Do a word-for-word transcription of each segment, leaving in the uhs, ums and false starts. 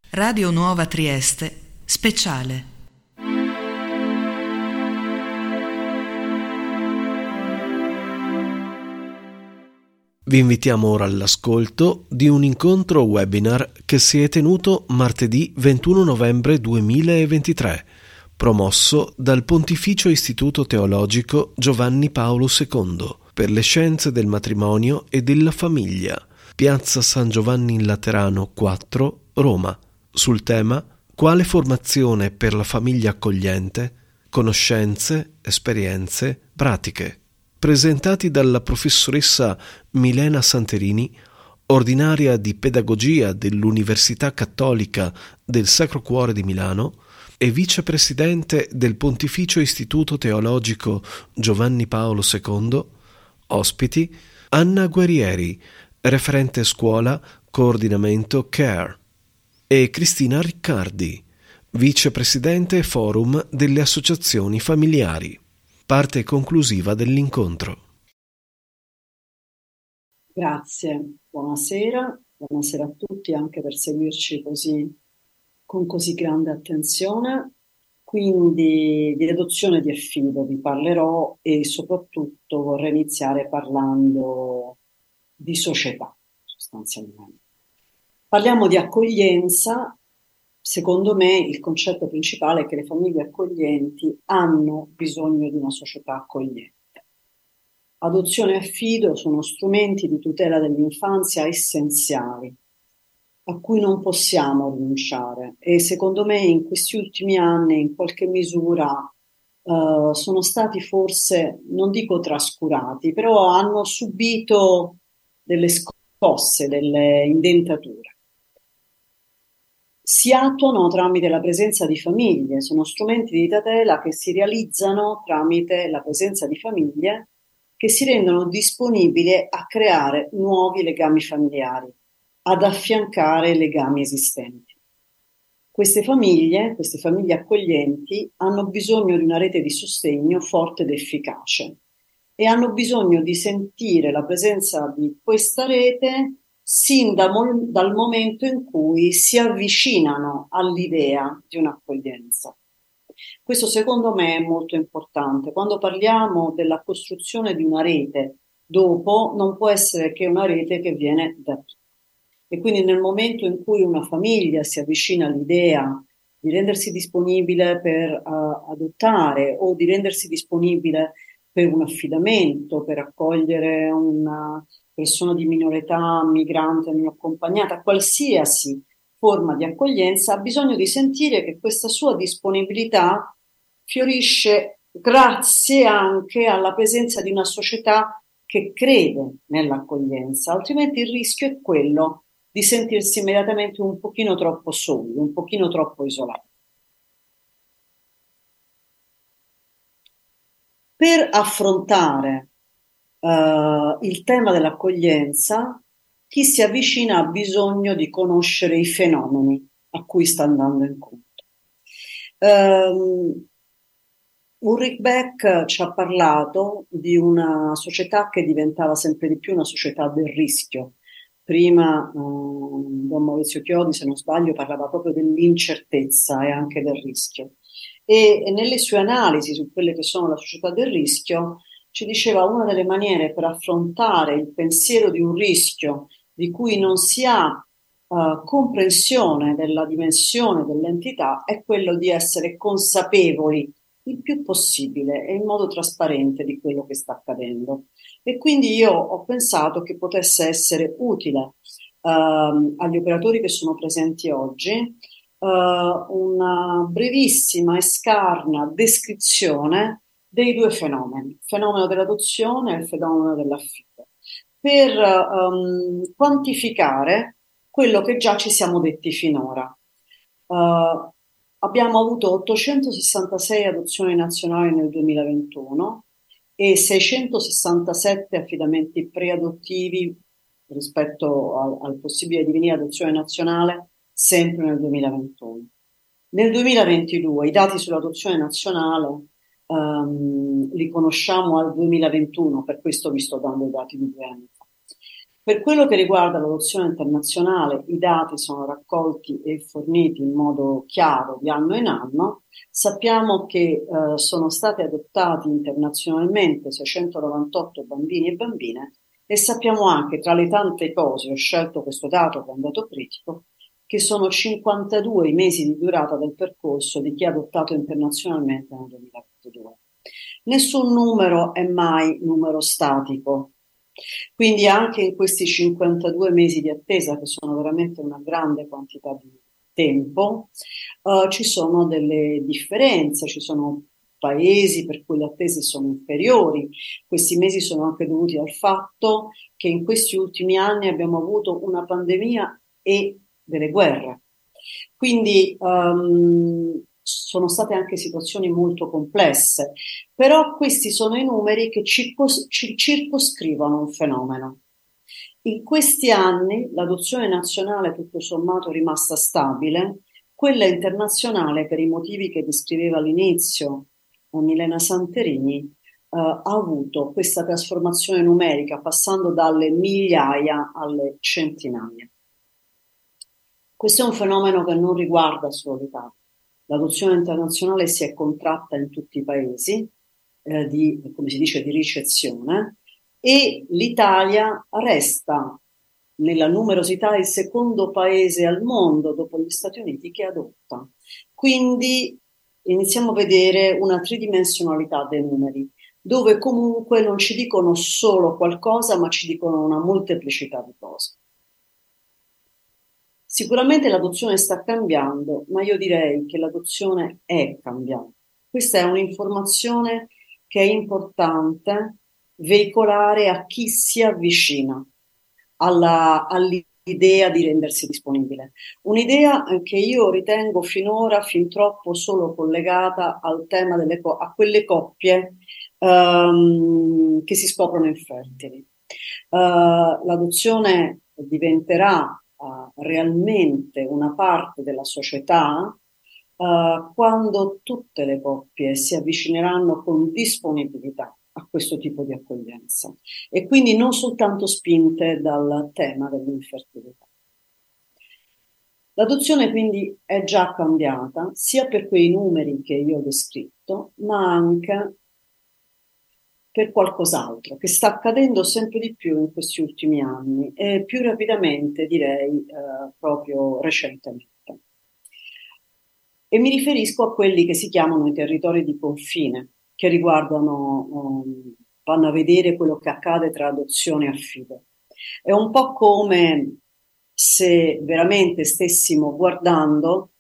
Radio Nuova Trieste, speciale. Vi invitiamo ora all'ascolto di un incontro webinar che si è tenuto martedì ventuno novembre duemilaventitré, promosso dal Pontificio Istituto Teologico Giovanni Paolo secondo per le scienze del matrimonio e della famiglia, Piazza San Giovanni in Laterano quattro, Roma, sul tema Quale formazione per la famiglia accogliente? Conoscenze, esperienze, pratiche. Presentati dalla professoressa Milena Santerini, ordinaria di pedagogia dell'Università Cattolica del Sacro Cuore di Milano e vicepresidente del Pontificio Istituto Teologico Giovanni Paolo secondo, ospiti Anna Guerrieri, referente scuola coordinamento Care, e Cristina Riccardi, vicepresidente forum delle associazioni familiari. Parte conclusiva dell'incontro. Grazie, buonasera, buonasera a tutti anche per seguirci così con così grande attenzione. Quindi di adozione di affido vi parlerò e soprattutto vorrei iniziare parlando di società, sostanzialmente. Parliamo di accoglienza. Secondo me il concetto principale è che le famiglie accoglienti hanno bisogno di una società accogliente. Adozione e affido sono strumenti di tutela dell'infanzia essenziali, a cui non possiamo rinunciare e secondo me in questi ultimi anni in qualche misura eh, sono stati forse, non dico trascurati, però hanno subito delle scosse, delle indentature. Si attuano tramite la presenza di famiglie, sono strumenti di tutela che si realizzano tramite la presenza di famiglie che si rendono disponibili a creare nuovi legami familiari, ad affiancare legami esistenti. Queste famiglie, queste famiglie accoglienti, hanno bisogno di una rete di sostegno forte ed efficace e hanno bisogno di sentire la presenza di questa rete sin da mol- dal momento in cui si avvicinano all'idea di un'accoglienza. Questo secondo me è molto importante. Quando parliamo della costruzione di una rete, dopo non può essere che una rete che viene da tutti. E quindi nel momento in cui una famiglia si avvicina all'idea di rendersi disponibile per uh, adottare o di rendersi disponibile per un affidamento, per accogliere una persona di minore età, migrante, non accompagnata, qualsiasi forma di accoglienza, ha bisogno di sentire che questa sua disponibilità fiorisce grazie anche alla presenza di una società che crede nell'accoglienza, altrimenti il rischio è quello di sentirsi immediatamente un pochino troppo soli, un pochino troppo isolati. Per affrontare uh, il tema dell'accoglienza, chi si avvicina ha bisogno di conoscere i fenomeni a cui sta andando incontro. Um, Ulrich Beck ci ha parlato di una società che diventava sempre di più una società del rischio. Prima uh, Don Maurizio Chiodi, se non sbaglio, parlava proprio dell'incertezza e anche del rischio. E, e nelle sue analisi su quelle che sono la società del rischio, ci diceva una delle maniere per affrontare il pensiero di un rischio di cui non si ha uh, comprensione della dimensione dell'entità è quello di essere consapevoli il più possibile e in modo trasparente di quello che sta accadendo. E quindi io ho pensato che potesse essere utile uh, agli operatori che sono presenti oggi uh, una brevissima e scarna descrizione dei due fenomeni, il fenomeno dell'adozione e il fenomeno dell'affido, per um, quantificare quello che già ci siamo detti finora. Uh, abbiamo avuto ottocentosessantasei adozioni nazionali nel duemilaventuno e seicentosessantasette affidamenti preadottivi rispetto al, al possibile divenire adozione nazionale sempre nel duemilaventuno. Nel duemilaventidue i dati sull'adozione nazionale Um, li conosciamo al duemilaventuno, per questo vi sto dando i dati di due anni fa. Per quello che riguarda l'adozione internazionale, i dati sono raccolti e forniti in modo chiaro di anno in anno. Sappiamo che eh, sono stati adottati internazionalmente seicentonovantotto bambini e bambine e sappiamo anche, tra le tante cose, ho scelto questo dato che è un dato critico, che sono cinquantadue i mesi di durata del percorso di chi ha adottato internazionalmente nel duemilaventidue. Nessun numero è mai numero statico. Quindi anche in questi cinquantadue mesi di attesa, che sono veramente una grande quantità di tempo, eh, ci sono delle differenze, ci sono paesi per cui le attese sono inferiori. Questi mesi sono anche dovuti al fatto che in questi ultimi anni abbiamo avuto una pandemia e delle guerre. Quindi um, sono state anche situazioni molto complesse, però questi sono i numeri che circos- ci circoscrivono un fenomeno. In questi anni l'adozione nazionale tutto sommato è rimasta stabile, quella internazionale, per i motivi che descriveva all'inizio Milena Santerini, eh, ha avuto questa trasformazione numerica passando dalle migliaia alle centinaia. Questo è un fenomeno che non riguarda solo l'Italia. L'adozione internazionale si è contratta in tutti i paesi eh, di, come si dice, di ricezione, e l'Italia resta nella numerosità il secondo paese al mondo dopo gli Stati Uniti che adotta. Quindi iniziamo a vedere una tridimensionalità dei numeri, dove comunque non ci dicono solo qualcosa, ma ci dicono una molteplicità di cose. Sicuramente l'adozione sta cambiando, ma io direi che l'adozione è cambiando. Questa è un'informazione che è importante veicolare a chi si avvicina alla, all'idea di rendersi disponibile. Un'idea che io ritengo finora fin troppo solo collegata al tema delle co- a quelle coppie um, che si scoprono infertili. Uh, l'adozione diventerà uh, realmente una parte della società uh, quando tutte le coppie si avvicineranno con disponibilità a questo tipo di accoglienza e quindi non soltanto spinte dal tema dell'infertilità. L'adozione quindi è già cambiata sia per quei numeri che io ho descritto, ma anche per qualcos'altro che sta accadendo sempre di più in questi ultimi anni e più rapidamente direi eh, proprio recentemente. E mi riferisco a quelli che si chiamano i territori di confine, che riguardano, um, vanno a vedere quello che accade tra adozione e affido. È un po' come se veramente stessimo guardando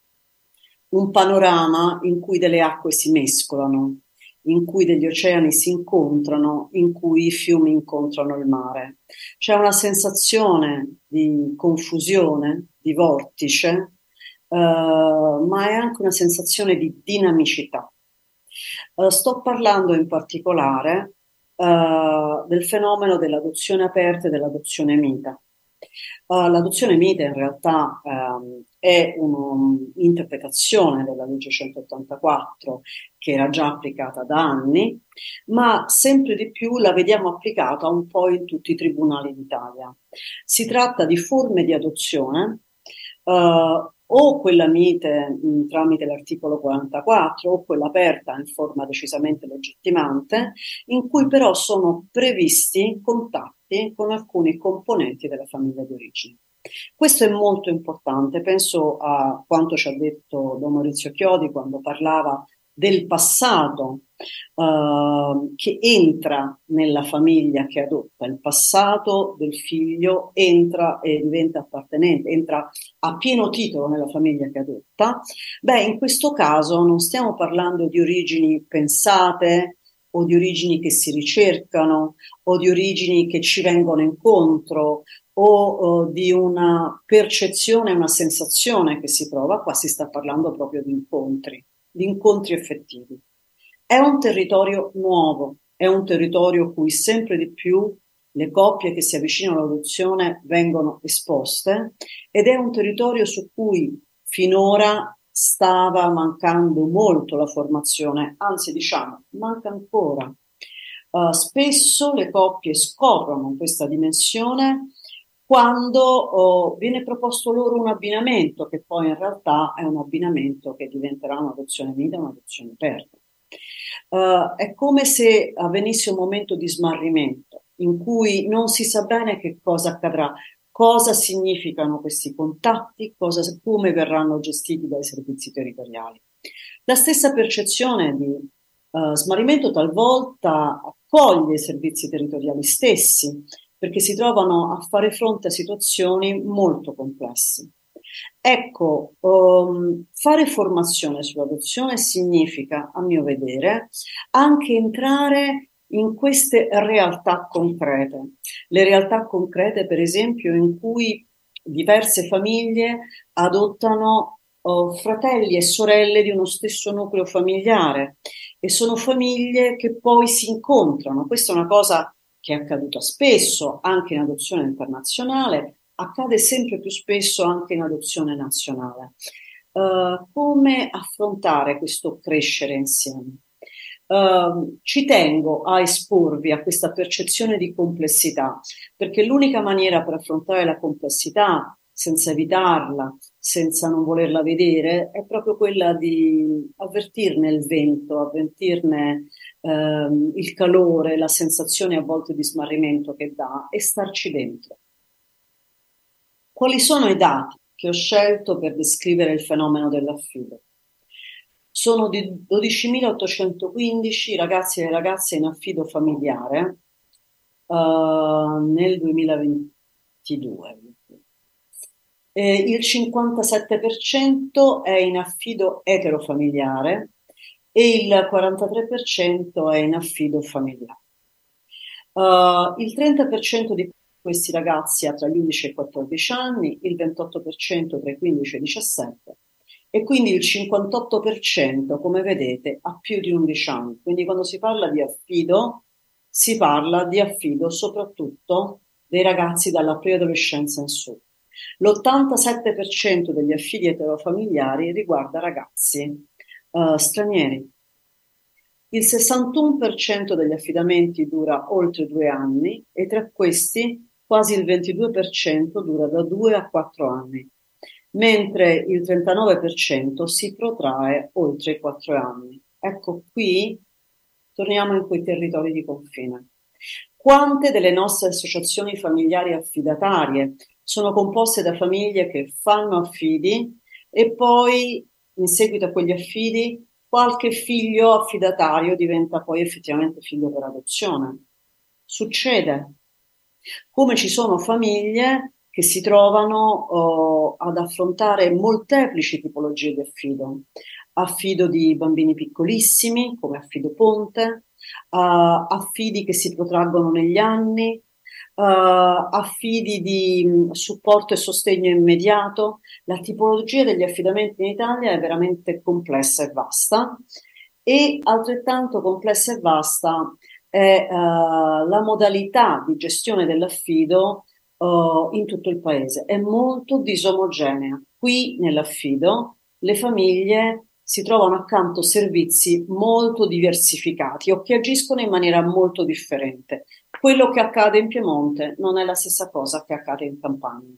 un panorama in cui delle acque si mescolano, in cui degli oceani si incontrano, in cui i fiumi incontrano il mare. C'è una sensazione di confusione, di vortice, eh, ma è anche una sensazione di dinamicità. Uh, sto parlando in particolare uh, del fenomeno dell'adozione aperta e dell'adozione mita. Uh, l'adozione mite in realtà um, è un'interpretazione della legge centottantaquattro che era già applicata da anni, ma sempre di più la vediamo applicata un po' in tutti i tribunali d'Italia. Si tratta di forme di adozione, uh, o quella mite mh, tramite l'articolo quarantaquattro o quella aperta in forma decisamente legittimante, in cui però sono previsti contatti con alcuni componenti della famiglia di origine. Questo è molto importante, penso a quanto ci ha detto Don Maurizio Chiodi quando parlava del passato uh, che entra nella famiglia che adotta, il passato del figlio entra e diventa appartenente, entra a pieno titolo nella famiglia che adotta. Beh, in questo caso non stiamo parlando di origini pensate o di origini che si ricercano o di origini che ci vengono incontro o, o di una percezione, una sensazione che si prova. Qua si sta parlando proprio di incontri, di incontri effettivi. È un territorio nuovo, è un territorio cui sempre di più le coppie che si avvicinano all'adozione vengono esposte ed è un territorio su cui finora stava mancando molto la formazione, anzi diciamo manca ancora. Uh, spesso le coppie scoprono questa dimensione quando oh, viene proposto loro un abbinamento, che poi in realtà è un abbinamento che diventerà un'adozione unita, un'adozione aperta. Uh, è come se avvenisse un momento di smarrimento in cui non si sa bene che cosa accadrà, cosa significano questi contatti, cosa, come verranno gestiti dai servizi territoriali. La stessa percezione di uh, smarrimento talvolta accoglie i servizi territoriali stessi, perché si trovano a fare fronte a situazioni molto complesse. Ecco, um, fare formazione sull'adozione significa, a mio vedere, anche entrare in queste realtà concrete. Le realtà concrete, per esempio, in cui diverse famiglie adottano oh, fratelli e sorelle di uno stesso nucleo familiare e sono famiglie che poi si incontrano. Questa è una cosa che è accaduta spesso anche in adozione internazionale, accade sempre più spesso anche in adozione nazionale. Uh, come affrontare questo crescere insieme? Uh, ci tengo a esporvi a questa percezione di complessità, perché l'unica maniera per affrontare la complessità senza evitarla, senza non volerla vedere, è proprio quella di avvertirne il vento, avvertirne ehm, il calore, la sensazione a volte di smarrimento che dà e starci dentro. Quali sono i dati che ho scelto per descrivere il fenomeno dell'affido? Sono di dodicimilaottocentoquindici ragazzi e ragazze in affido familiare uh, nel duemilaventidue. Eh, il cinquantasette per cento è in affido eterofamiliare e il quarantatré per cento è in affido familiare. Uh, il trenta per cento di questi ragazzi ha tra gli undici e i quattordici anni, il ventotto per cento tra i quindici e i diciassette e quindi il cinquantotto per cento, come vedete, ha più di undici anni. Quindi quando si parla di affido, si parla di affido soprattutto dei ragazzi dalla preadolescenza in su. L'ottantasette per cento degli affidi eterofamiliari riguarda ragazzi uh, stranieri. Il sessantuno per cento degli affidamenti dura oltre due anni e tra questi quasi il ventidue per cento dura da due a quattro anni, mentre il trentanove per cento si protrae oltre i quattro anni. Ecco, qui torniamo in quei territori di confine. Quante delle nostre associazioni familiari affidatarie sono composte da famiglie che fanno affidi e poi, in seguito a quegli affidi, qualche figlio affidatario diventa poi effettivamente figlio per adozione? Succede. Come ci sono famiglie che si trovano oh, ad affrontare molteplici tipologie di affido. Affido di bambini piccolissimi, come affido ponte, uh, affidi che si protraggono negli anni, Uh, affidi di mh, supporto e sostegno immediato. La tipologia degli affidamenti in Italia è veramente complessa e vasta e altrettanto complessa e vasta è uh, la modalità di gestione dell'affido uh, in tutto il paese. È molto disomogenea. Qui nell'affido le famiglie si trovano accanto servizi molto diversificati o che agiscono in maniera molto differente. Quello che accade in Piemonte non è la stessa cosa che accade in Campania.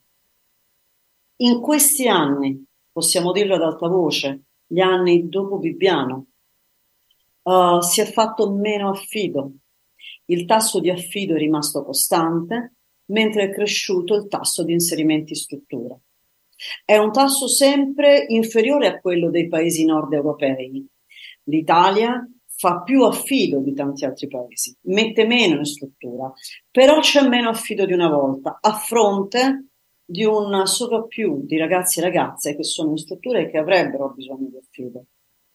In questi anni, possiamo dirlo ad alta voce, gli anni dopo Bibbiano, uh, si è fatto meno affido. Il tasso di affido è rimasto costante, mentre è cresciuto il tasso di inserimenti in struttura. È un tasso sempre inferiore a quello dei paesi nord europei. L'Italia fa più affido di tanti altri paesi, mette meno in struttura, però c'è meno affido di una volta, a fronte di un sovrappiù di ragazzi e ragazze che sono in strutture e che avrebbero bisogno di affido.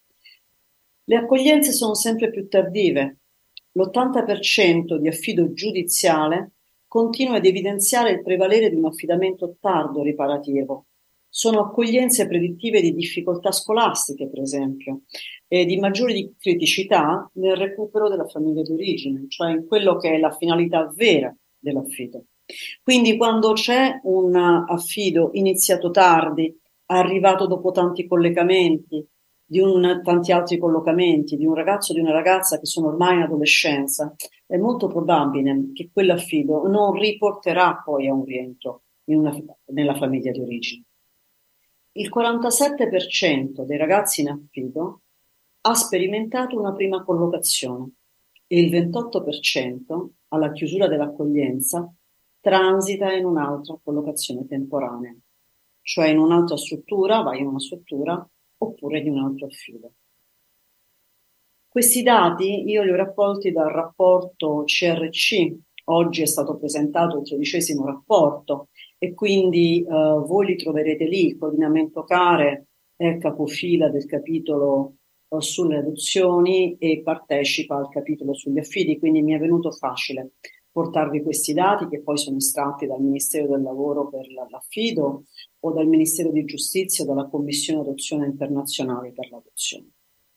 Le accoglienze sono sempre più tardive. L'ottanta per cento di affido giudiziale continua ad evidenziare il prevalere di un affidamento tardo riparativo. Sono accoglienze predittive di difficoltà scolastiche, per esempio, e di maggiori criticità nel recupero della famiglia d'origine, cioè in quello che è la finalità vera dell'affido. Quindi quando c'è un affido iniziato tardi, arrivato dopo tanti collegamenti, di un, tanti altri collocamenti, di un ragazzo o di una ragazza che sono ormai in adolescenza, è molto probabile che quell'affido non riporterà poi a un rientro in una, nella famiglia di origine. Il quarantasette per cento dei ragazzi in affido ha sperimentato una prima collocazione e il ventotto per cento alla chiusura dell'accoglienza transita in un'altra collocazione temporanea, cioè in un'altra struttura, va in una struttura oppure di un altro affido. Questi dati io li ho raccolti dal rapporto C R C, oggi è stato presentato il tredicesimo rapporto e quindi eh, voi li troverete lì. Il coordinamento CARE è capofila del capitolo eh, sulle adozioni e partecipa al capitolo sugli affidi, quindi mi è venuto facile portarvi questi dati che poi sono estratti dal Ministero del Lavoro per l'affido o dal Ministero di Giustizia o dalla Commissione Adozione Internazionale per l'adozione.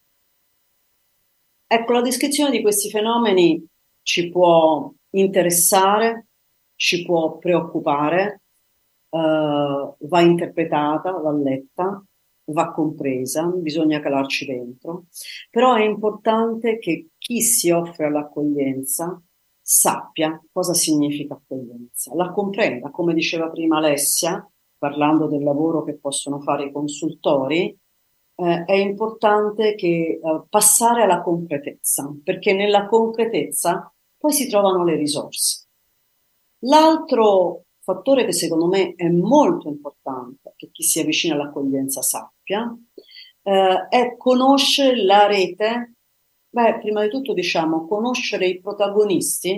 Ecco, la descrizione di questi fenomeni ci può interessare, ci può preoccupare, eh, va interpretata, va letta, va compresa, bisogna calarci dentro, però è importante che chi si offre all'accoglienza sappia cosa significa accoglienza, la comprenda, come diceva prima Alessia, parlando del lavoro che possono fare i consultori. Eh, è importante che eh, passare alla concretezza, perché nella concretezza poi si trovano le risorse. L'altro fattore che secondo me è molto importante che chi si avvicina all'accoglienza sappia eh, è conoscere la rete. Beh, prima di tutto diciamo conoscere i protagonisti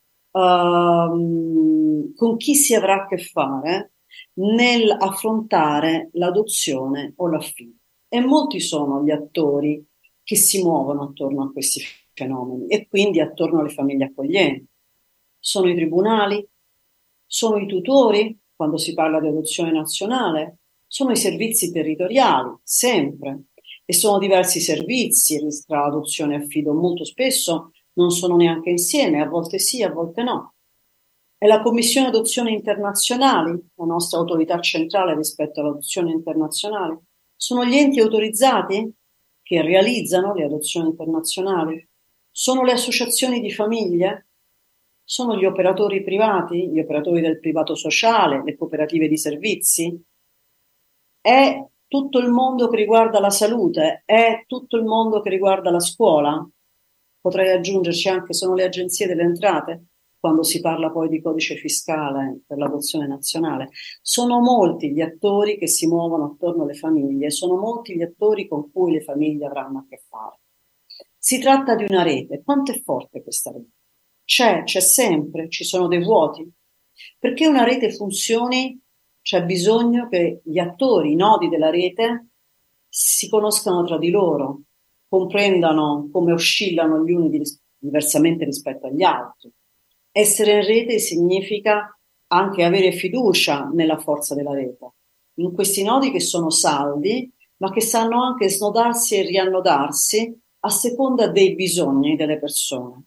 ehm, con chi si avrà a che fare nel affrontare l'adozione o l'affido. E molti sono gli attori che si muovono attorno a questi fenomeni e quindi attorno alle famiglie accoglienti. Sono i tribunali, sono i tutori, quando si parla di adozione nazionale, sono i servizi territoriali, sempre, e sono diversi servizi tra adozione e affido, molto spesso non sono neanche insieme, a volte sì, a volte no. È la Commissione Adozioni Internazionali, la nostra autorità centrale rispetto all'adozione internazionale. Sono gli enti autorizzati che realizzano le adozioni internazionali? Sono le associazioni di famiglie? Sono gli operatori privati, gli operatori del privato sociale, le cooperative di servizi? È tutto il mondo che riguarda la salute? È tutto il mondo che riguarda la scuola? Potrei aggiungerci anche, sono le agenzie delle entrate? Quando si parla poi di codice fiscale per l'adozione nazionale. Sono molti gli attori che si muovono attorno alle famiglie, sono molti gli attori con cui le famiglie avranno a che fare. Si tratta di una rete. Quanto è forte questa rete? C'è, c'è sempre, ci sono dei vuoti. Perché una rete funzioni c'è bisogno che gli attori, i nodi della rete si conoscano tra di loro, comprendano come oscillano gli uni diversamente rispetto agli altri. Essere in rete significa anche avere fiducia nella forza della rete, in questi nodi che sono saldi, ma che sanno anche snodarsi e riannodarsi a seconda dei bisogni delle persone.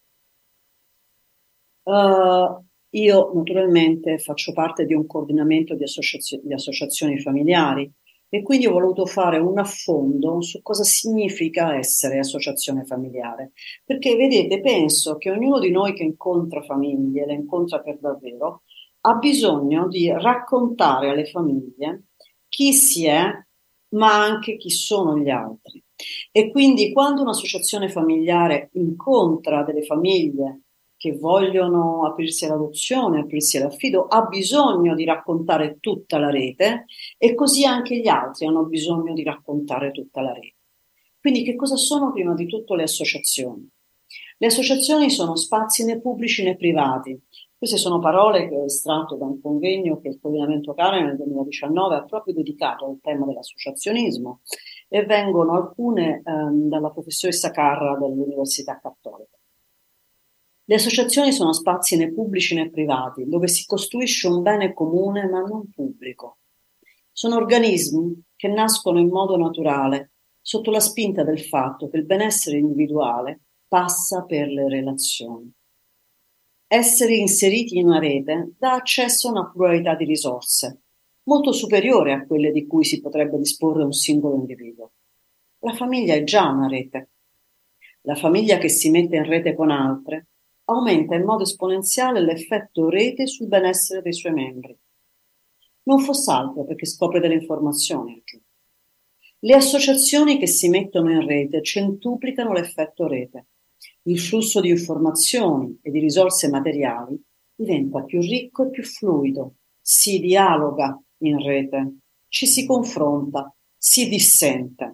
Uh, io naturalmente faccio parte di un coordinamento di, associazio- di associazioni familiari e quindi ho voluto fare un affondo su cosa significa essere associazione familiare. Perché vedete, penso che ognuno di noi che incontra famiglie, le incontra per davvero, ha bisogno di raccontare alle famiglie chi si è, ma anche chi sono gli altri. E quindi quando un'associazione familiare incontra delle famiglie che vogliono aprirsi all'adozione, aprirsi all'affido, ha bisogno di raccontare tutta la rete e così anche gli altri hanno bisogno di raccontare tutta la rete. Quindi che cosa sono prima di tutto le associazioni? Le associazioni sono spazi né pubblici né privati. Queste sono parole che ho estratto da un convegno che il Coordinamento CARE nel duemiladiciannove ha proprio dedicato al tema dell'associazionismo e vengono alcune ehm, dalla professoressa Carra dell'Università Cattolica. Le associazioni sono spazi né pubblici né privati, dove si costruisce un bene comune ma non pubblico. Sono organismi che nascono in modo naturale, sotto la spinta del fatto che il benessere individuale passa per le relazioni. Essere inseriti in una rete dà accesso a una pluralità di risorse, molto superiore a quelle di cui si potrebbe disporre un singolo individuo. La famiglia è già una rete. La famiglia che si mette in rete con altre aumenta in modo esponenziale l'effetto rete sul benessere dei suoi membri. Non fosse altro perché scopre delle informazioni. Le associazioni che si mettono in rete centuplicano l'effetto rete. Il flusso di informazioni e di risorse materiali diventa più ricco e più fluido. Si dialoga in rete, ci si confronta, si dissente.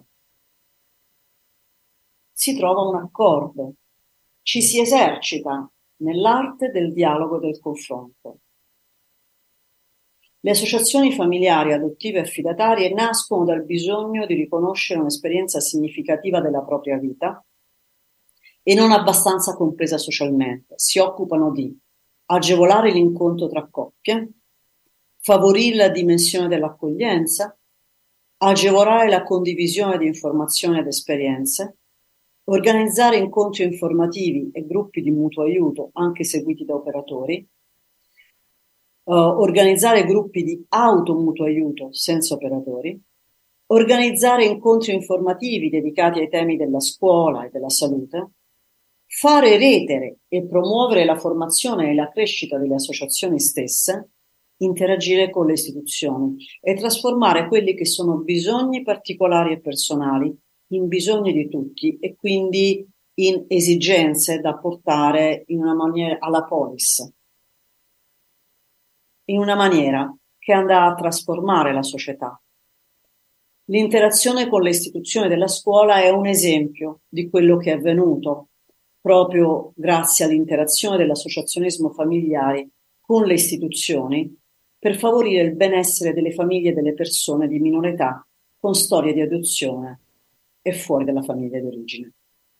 Si trova un accordo, ci si esercita nell'arte del dialogo e del confronto. Le associazioni familiari, adottive e affidatarie nascono dal bisogno di riconoscere un'esperienza significativa della propria vita e non abbastanza compresa socialmente. Si occupano di agevolare l'incontro tra coppie, favorire la dimensione dell'accoglienza, agevolare la condivisione di informazioni ed esperienze, organizzare incontri informativi e gruppi di mutuo aiuto, anche seguiti da operatori, uh, organizzare gruppi di automutuo aiuto senza operatori, organizzare incontri informativi dedicati ai temi della scuola e della salute, fare rete e promuovere la formazione e la crescita delle associazioni stesse, interagire con le istituzioni e trasformare quelli che sono bisogni particolari e personali in bisogni di tutti e quindi in esigenze da portare in una maniera alla polis, in una maniera che andrà a trasformare la società. L'interazione con le istituzioni della scuola è un esempio di quello che è avvenuto proprio grazie all'interazione dell'associazionismo familiare con le istituzioni per favorire il benessere delle famiglie e delle persone di minore età con storie di adozione e fuori dalla famiglia di origine.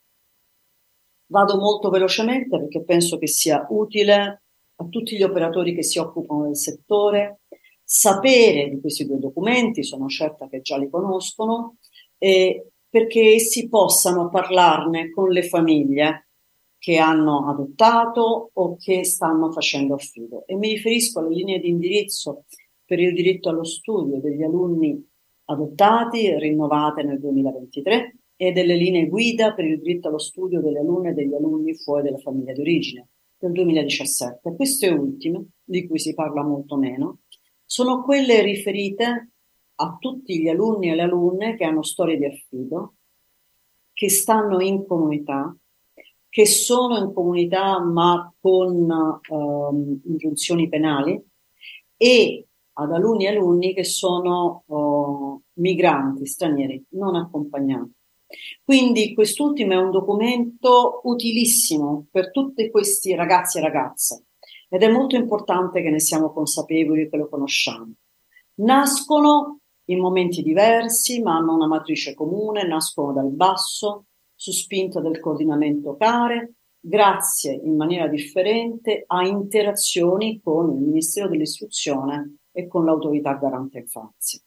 Vado molto velocemente perché penso che sia utile a tutti gli operatori che si occupano del settore sapere di questi due documenti, sono certa che già li conoscono, eh, perché essi possano parlarne con le famiglie che hanno adottato o che stanno facendo affido. E mi riferisco alle linee di indirizzo per il diritto allo studio degli alunni adottati, rinnovate nel duemilaventitré, e delle linee guida per il diritto allo studio delle alunne e degli alunni fuori dalla famiglia di origine del duemiladiciassette. Queste ultime, di cui si parla molto meno, sono quelle riferite a tutti gli alunni e le alunne che hanno storie di affido, che stanno in comunità, che sono in comunità ma con um, ingiunzioni penali, e ad alunni e alunni che sono uh, migranti, stranieri, non accompagnati. Quindi quest'ultimo è un documento utilissimo per tutti questi ragazzi e ragazze ed è molto importante che ne siamo consapevoli e che lo conosciamo. Nascono in momenti diversi ma hanno una matrice comune, nascono dal basso, su spinta del coordinamento C A R E, grazie in maniera differente a interazioni con il Ministero dell'Istruzione e con l'Autorità Garante Infanzia.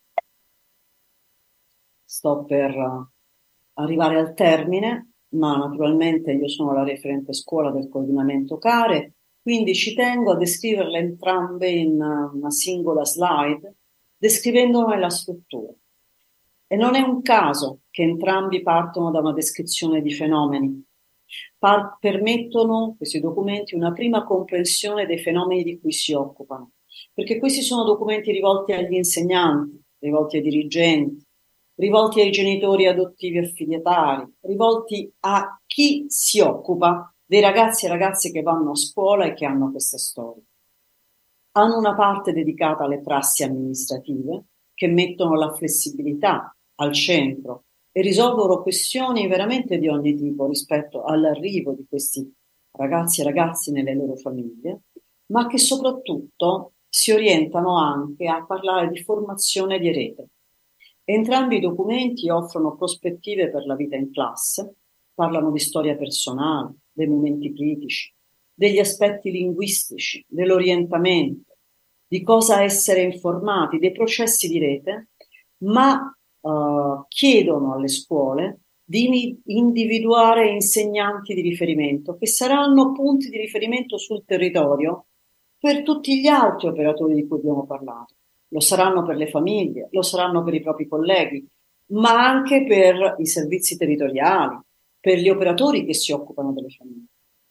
Sto per arrivare al termine, ma naturalmente io sono la referente scuola del coordinamento C A R E, quindi ci tengo a descriverle entrambe in una singola slide, descrivendone la struttura. E non è un caso che entrambi partono da una descrizione di fenomeni. Par- permettono questi documenti una prima comprensione dei fenomeni di cui si occupano, perché questi sono documenti rivolti agli insegnanti, rivolti ai dirigenti, rivolti ai genitori adottivi affidatari, rivolti a chi si occupa dei ragazzi e ragazze che vanno a scuola e che hanno queste storie. Hanno una parte dedicata alle prassi amministrative che mettono la flessibilità al centro e risolvono questioni veramente di ogni tipo rispetto all'arrivo di questi ragazzi e ragazzi nelle loro famiglie, ma che soprattutto si orientano anche a parlare di formazione di rete. Entrambi i documenti offrono prospettive per la vita in classe, parlano di storia personale, dei momenti critici, degli aspetti linguistici, dell'orientamento, di cosa essere informati, dei processi di rete, ma uh, chiedono alle scuole di individuare insegnanti di riferimento che saranno punti di riferimento sul territorio per tutti gli altri operatori di cui abbiamo parlato. Lo saranno per le famiglie, lo saranno per i propri colleghi, ma anche per i servizi territoriali, per gli operatori che si occupano delle famiglie.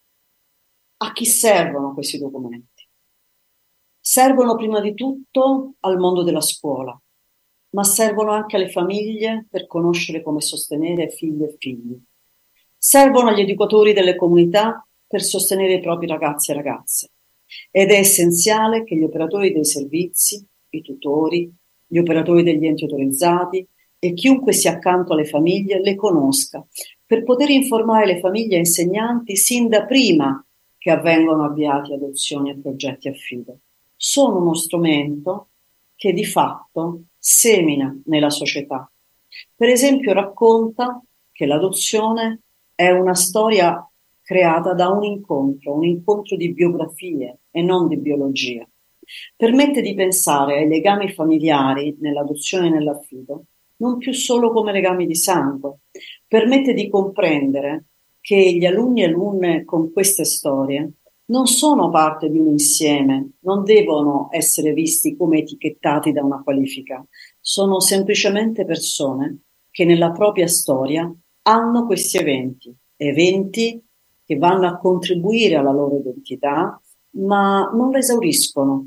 A chi servono questi documenti? Servono prima di tutto al mondo della scuola, ma servono anche alle famiglie per conoscere come sostenere figli e figli. Servono agli educatori delle comunità per sostenere i propri ragazzi e ragazze. Ed è essenziale che gli operatori dei servizi, i tutori, gli operatori degli enti autorizzati e chiunque sia accanto alle famiglie le conosca, per poter informare le famiglie e insegnanti sin da prima che avvengono avviati adozioni e progetti affido. Sono uno strumento che di fatto semina nella società. Per esempio, racconta che l'adozione è una storia creata da un incontro, un incontro di biografie e non di biologia. Permette di pensare ai legami familiari nell'adozione e nell'affido non più solo come legami di sangue. Permette di comprendere che gli alunni e alunne con queste storie non sono parte di un insieme, non devono essere visti come etichettati da una qualifica, sono semplicemente persone che nella propria storia hanno questi eventi, eventi che vanno a contribuire alla loro identità, ma non la esauriscono.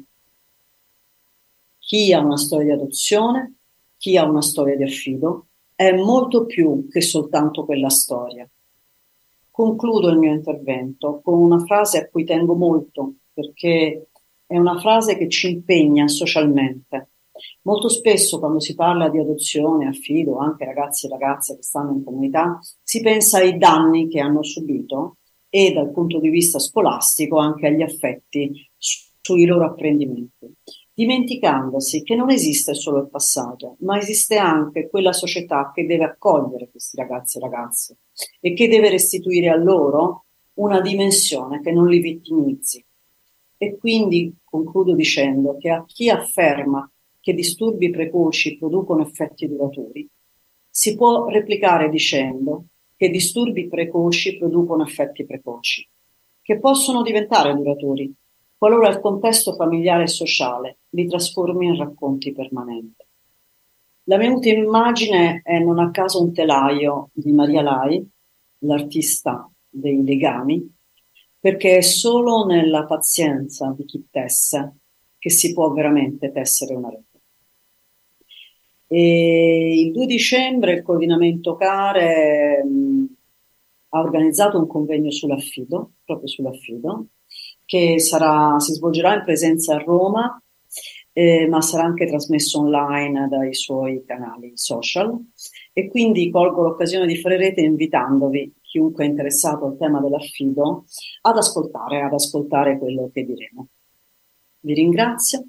Chi ha una storia di adozione, chi ha una storia di affido, è molto più che soltanto quella storia. Concludo il mio intervento con una frase a cui tengo molto, perché è una frase che ci impegna socialmente. Molto spesso quando si parla di adozione, affido, anche ragazzi e ragazze che stanno in comunità, si pensa ai danni che hanno subito e dal punto di vista scolastico anche agli affetti su- sui loro apprendimenti, dimenticandosi che non esiste solo il passato, ma esiste anche quella società che deve accogliere questi ragazzi e ragazze e che deve restituire a loro una dimensione che non li vittimizzi. E quindi concludo dicendo che a chi afferma che disturbi precoci producono effetti duraturi, si può replicare dicendo che disturbi precoci producono effetti precoci, che possono diventare duraturi, qualora il contesto familiare e sociale li trasformi in racconti permanenti. La mia ultima immagine è non a caso un telaio di Maria Lai, l'artista dei legami, perché è solo nella pazienza di chi tesse che si può veramente tessere una rete. E il due dicembre il coordinamento Care mh, ha organizzato un convegno sull'affido, proprio sull'affido, che sarà, si svolgerà in presenza a Roma, eh, ma sarà anche trasmesso online dai suoi canali social. E quindi colgo l'occasione di fare rete invitandovi, chiunque è interessato al tema dell'affido, ad ascoltare, ad ascoltare quello che diremo. Vi ringrazio.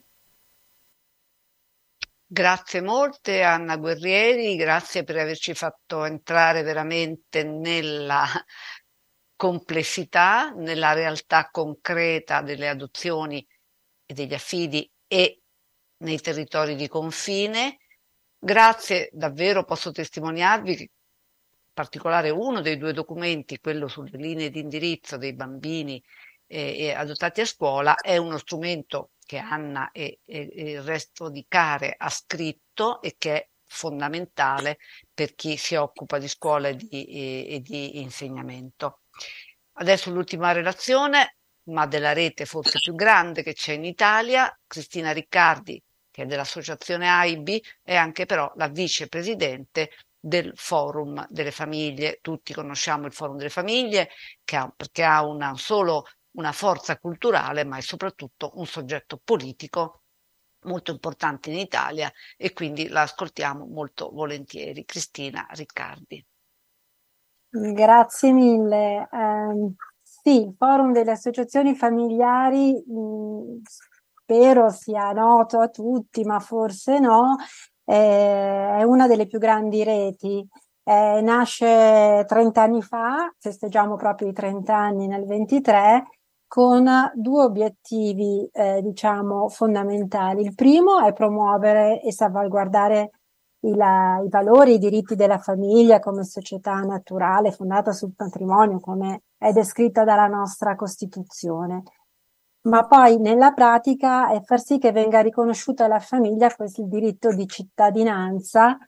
Grazie molte Anna Guerrieri, grazie per averci fatto entrare veramente nella complessità, nella realtà concreta delle adozioni e degli affidi e nei territori di confine. Grazie, davvero posso testimoniarvi che in particolare uno dei due documenti, quello sulle linee di indirizzo dei bambini eh, adottati a scuola, è uno strumento che Anna e, e, e il resto di Care ha scritto e che è fondamentale per chi si occupa di scuola e di, e, e di insegnamento. Adesso l'ultima relazione, ma della rete forse più grande che c'è in Italia. Cristina Riccardi, che è dell'associazione A I B, è anche però la vicepresidente del Forum delle Famiglie. Tutti conosciamo il Forum delle Famiglie che ha, perché ha una, solo una forza culturale, ma è soprattutto un soggetto politico molto importante in Italia e quindi la ascoltiamo molto volentieri. Cristina Riccardi. Grazie mille. Eh, sì, il Forum delle Associazioni Familiari mh, spero sia noto a tutti, ma forse no, eh, è una delle più grandi reti. Eh, nasce trenta anni fa, festeggiamo proprio i trenta anni nel ventitré, con due obiettivi, eh, diciamo, fondamentali. Il primo è promuovere e salvaguardare i, la, i valori, i diritti della famiglia come società naturale fondata sul patrimonio, come è descritta dalla nostra Costituzione. Ma poi nella pratica è far sì che venga riconosciuta alla famiglia questo il diritto di cittadinanza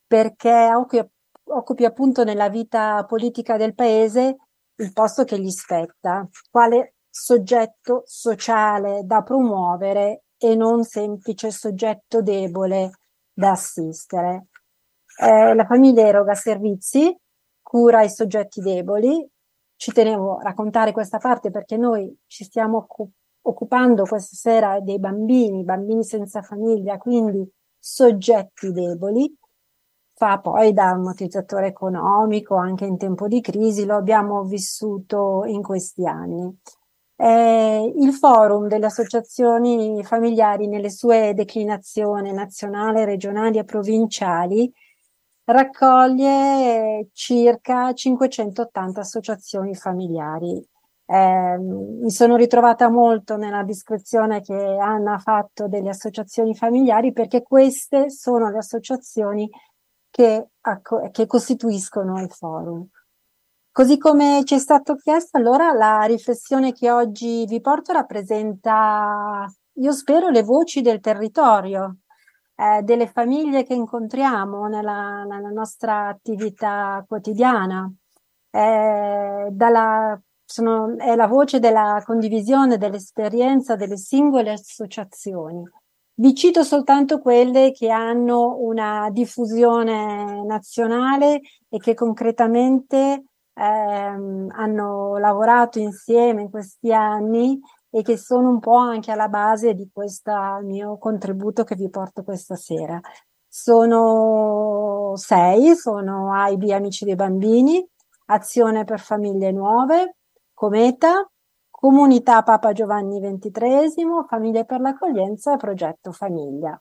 perché occupi, occupi appunto nella vita politica del paese il posto che gli spetta, quale soggetto sociale da promuovere e non semplice soggetto debole da assistere. Eh, la famiglia eroga servizi, cura i soggetti deboli. Ci tenevo a raccontare questa parte perché noi ci stiamo occu- occupando questa sera dei bambini, bambini senza famiglia, quindi soggetti deboli. Fa poi da ammortizzatore economico anche in tempo di crisi, lo abbiamo vissuto in questi anni. Eh, il forum delle associazioni familiari nelle sue declinazioni nazionali, regionali e provinciali raccoglie circa cinquecentottanta associazioni familiari. Eh, mi sono ritrovata molto nella descrizione che Anna ha fatto delle associazioni familiari perché queste sono le associazioni che, che costituiscono il forum. Così come ci è stato chiesto, allora la riflessione che oggi vi porto rappresenta, io spero, le voci del territorio, eh, delle famiglie che incontriamo nella, nella nostra attività quotidiana. Eh, dalla, sono, è la voce della condivisione dell'esperienza delle singole associazioni. Vi cito soltanto quelle che hanno una diffusione nazionale e che concretamente ehm, hanno lavorato insieme in questi anni e che sono un po' anche alla base di questo mio contributo che vi porto questa sera. Sono sei, sono A I B Amici dei Bambini, Azione per Famiglie Nuove, Cometa, Comunità Papa Giovanni ventitreesimo, Famiglie per l'Accoglienza e Progetto Famiglia.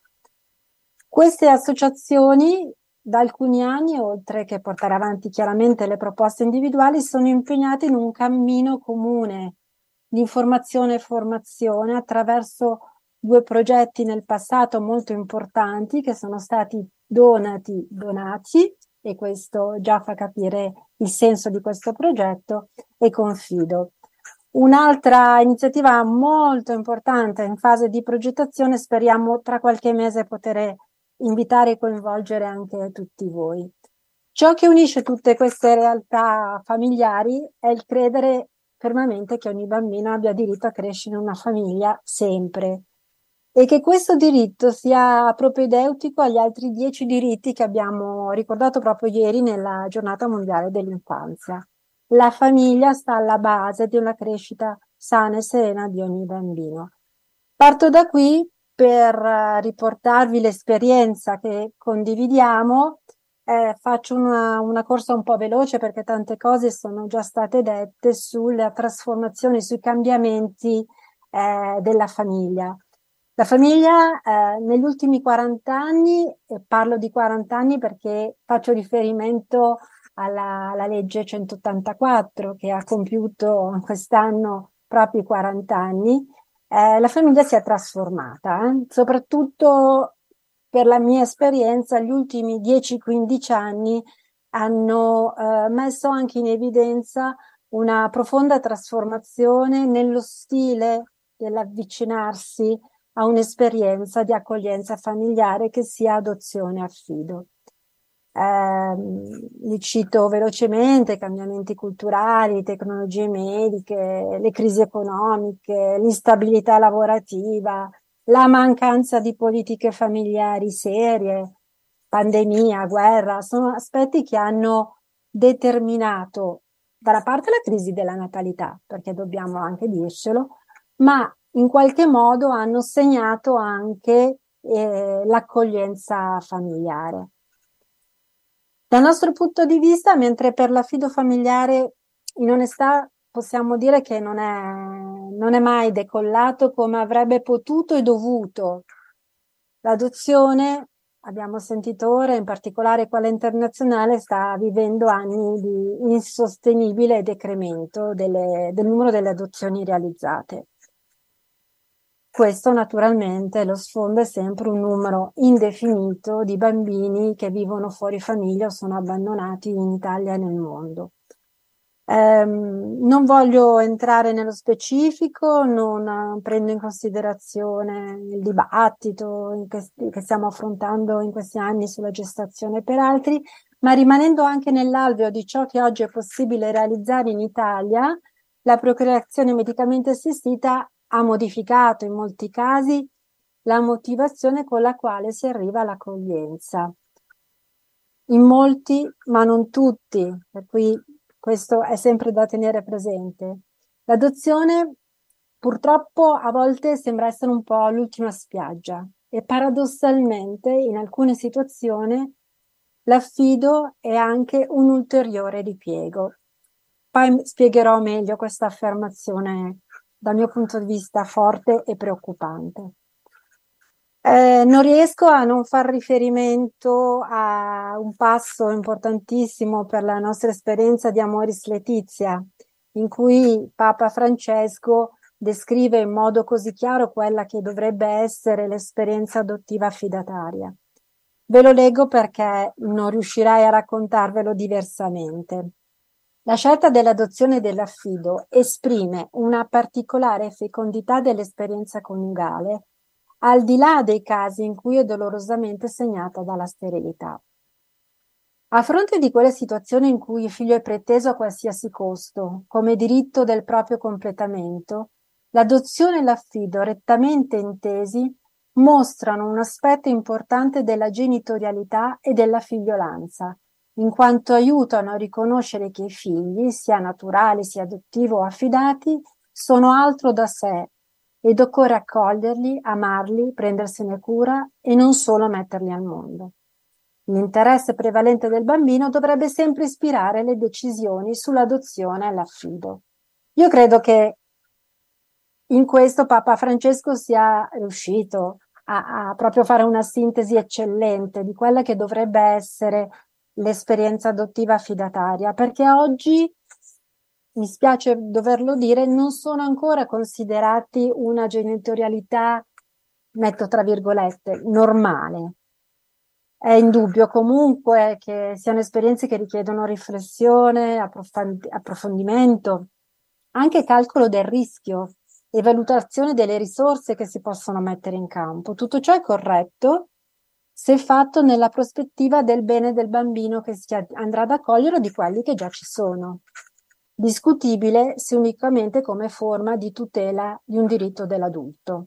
Queste associazioni da alcuni anni, oltre che portare avanti chiaramente le proposte individuali, sono impegnate in un cammino comune di informazione e formazione attraverso due progetti nel passato molto importanti che sono stati Donati Donati, e questo già fa capire il senso di questo progetto, e Confido. Un'altra iniziativa molto importante in fase di progettazione, speriamo tra qualche mese poter invitare e coinvolgere anche tutti voi. Ciò che unisce tutte queste realtà familiari è il credere fermamente che ogni bambino abbia diritto a crescere in una famiglia sempre e che questo diritto sia propedeutico agli altri dieci diritti che abbiamo ricordato proprio ieri nella giornata mondiale dell'infanzia. La famiglia sta alla base di una crescita sana e serena di ogni bambino. Parto da qui per riportarvi l'esperienza che condividiamo. Eh, faccio una, una corsa un po' veloce perché tante cose sono già state dette sulla trasformazione, sui cambiamenti eh, della famiglia. La famiglia eh, negli ultimi quaranta anni, e parlo di quaranta anni perché faccio riferimento alla, alla legge centottantaquattro che ha compiuto quest'anno proprio i quaranta anni, eh, la famiglia si è trasformata, eh? Soprattutto per la mia esperienza gli ultimi dieci quindici anni hanno eh, messo anche in evidenza una profonda trasformazione nello stile dell'avvicinarsi a un'esperienza di accoglienza familiare che sia adozione e affido. Eh, li cito velocemente: cambiamenti culturali, tecnologie mediche, le crisi economiche, l'instabilità lavorativa, la mancanza di politiche familiari serie, pandemia, guerra, sono aspetti che hanno determinato da una parte la crisi della natalità, perché dobbiamo anche dircelo, ma in qualche modo hanno segnato anche eh, l'accoglienza familiare. Dal nostro punto di vista, mentre per l'affido familiare in onestà possiamo dire che non è, non è mai decollato come avrebbe potuto e dovuto, l'adozione, abbiamo sentito ora, in particolare quella internazionale, sta vivendo anni di insostenibile decremento delle, del numero delle adozioni realizzate. Questo naturalmente lo sfondo è sempre un numero indefinito di bambini che vivono fuori famiglia o sono abbandonati in Italia e nel mondo. Ehm, non voglio entrare nello specifico, non eh, prendo in considerazione il dibattito in che, che stiamo affrontando in questi anni sulla gestazione per altri, ma rimanendo anche nell'alveo di ciò che oggi è possibile realizzare in Italia, la procreazione medicalmente assistita ha modificato in molti casi la motivazione con la quale si arriva all'accoglienza. In molti, ma non tutti, per cui questo è sempre da tenere presente. L'adozione purtroppo a volte sembra essere un po' l'ultima spiaggia e paradossalmente in alcune situazioni l'affido è anche un ulteriore ripiego. Poi spiegherò meglio questa affermazione dal mio punto di vista forte e preoccupante. Eh, non riesco a non far riferimento a un passo importantissimo per la nostra esperienza di Amoris Laetitia, in cui Papa Francesco descrive in modo così chiaro quella che dovrebbe essere l'esperienza adottiva affidataria. Ve lo leggo perché non riuscirei a raccontarvelo diversamente. La scelta dell'adozione e dell'affido esprime una particolare fecondità dell'esperienza coniugale, al di là dei casi in cui è dolorosamente segnata dalla sterilità. A fronte di quelle situazioni in cui il figlio è preteso a qualsiasi costo, come diritto del proprio completamento, l'adozione e l'affido, rettamente intesi, mostrano un aspetto importante della genitorialità e della figliolanza, in quanto aiutano a riconoscere che i figli, sia naturali sia adottivi o affidati, sono altro da sé ed occorre accoglierli, amarli, prendersene cura e non solo metterli al mondo. L'interesse prevalente del bambino dovrebbe sempre ispirare le decisioni sull'adozione e l'affido. Io credo che in questo Papa Francesco sia riuscito a, a proprio fare una sintesi eccellente di quella che dovrebbe essere l'esperienza adottiva affidataria, perché oggi, mi spiace doverlo dire, non sono ancora considerati una genitorialità, metto tra virgolette, normale. È indubbio comunque che siano esperienze che richiedono riflessione, approfond- approfondimento, anche calcolo del rischio e valutazione delle risorse che si possono mettere in campo. Tutto ciò è corretto se fatto nella prospettiva del bene del bambino che si andrà ad accogliere o di quelli che già ci sono. Discutibile se unicamente come forma di tutela di un diritto dell'adulto.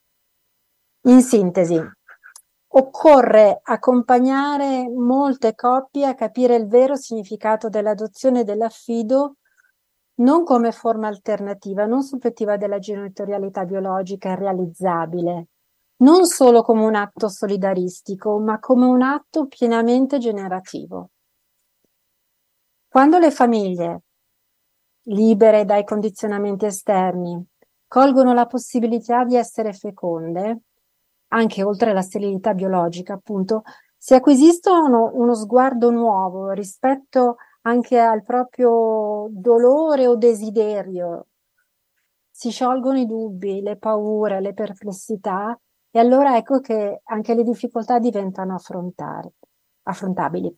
In sintesi, occorre accompagnare molte coppie a capire il vero significato dell'adozione e dell'affido non come forma alternativa, non supplettiva della genitorialità biologica realizzabile, non solo come un atto solidaristico, ma come un atto pienamente generativo. Quando le famiglie, libere dai condizionamenti esterni, colgono la possibilità di essere feconde, anche oltre la sterilità biologica, appunto, si acquisiscono uno sguardo nuovo rispetto anche al proprio dolore o desiderio. Si sciolgono i dubbi, le paure, le perplessità, e allora ecco che anche le difficoltà diventano affrontare, affrontabili.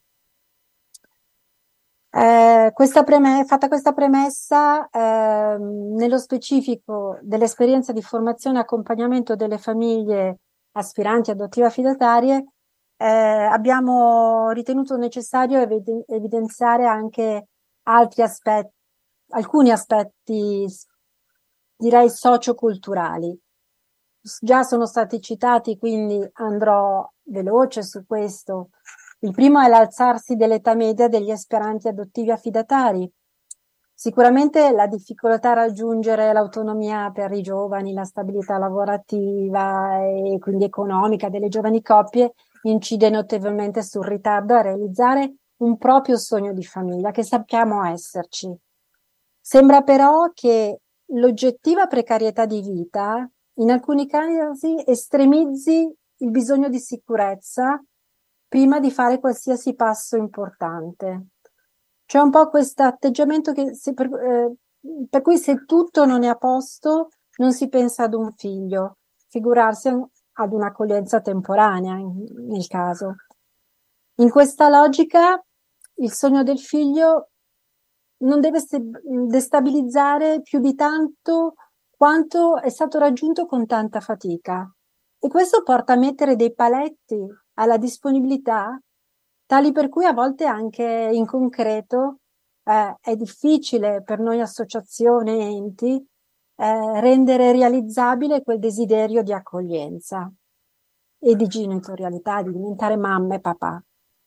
Eh, questa preme- fatta questa premessa, eh, nello specifico dell'esperienza di formazione e accompagnamento delle famiglie aspiranti adottive affidatarie, eh, abbiamo ritenuto necessario eviden- evidenziare anche altri aspetti, alcuni aspetti, direi socioculturali. Già sono stati citati, quindi andrò veloce su questo. Il primo è l'alzarsi dell'età media degli aspiranti adottivi affidatari. Sicuramente la difficoltà a raggiungere l'autonomia per i giovani, la stabilità lavorativa e quindi economica delle giovani coppie incide notevolmente sul ritardo a realizzare un proprio sogno di famiglia, che sappiamo esserci. Sembra però che l'oggettiva precarietà di vita in alcuni casi estremizzi il bisogno di sicurezza prima di fare qualsiasi passo importante. C'è un po' questo atteggiamento che si, per, eh, per cui se tutto non è a posto non si pensa ad un figlio, figurarsi ad un'accoglienza temporanea in, nel caso. In questa logica il sogno del figlio non deve se- destabilizzare più di tanto quanto è stato raggiunto con tanta fatica. E questo porta a mettere dei paletti alla disponibilità, tali per cui a volte anche in concreto eh, è difficile per noi associazioni e enti eh, rendere realizzabile quel desiderio di accoglienza e di genitorialità, di diventare mamma e papà.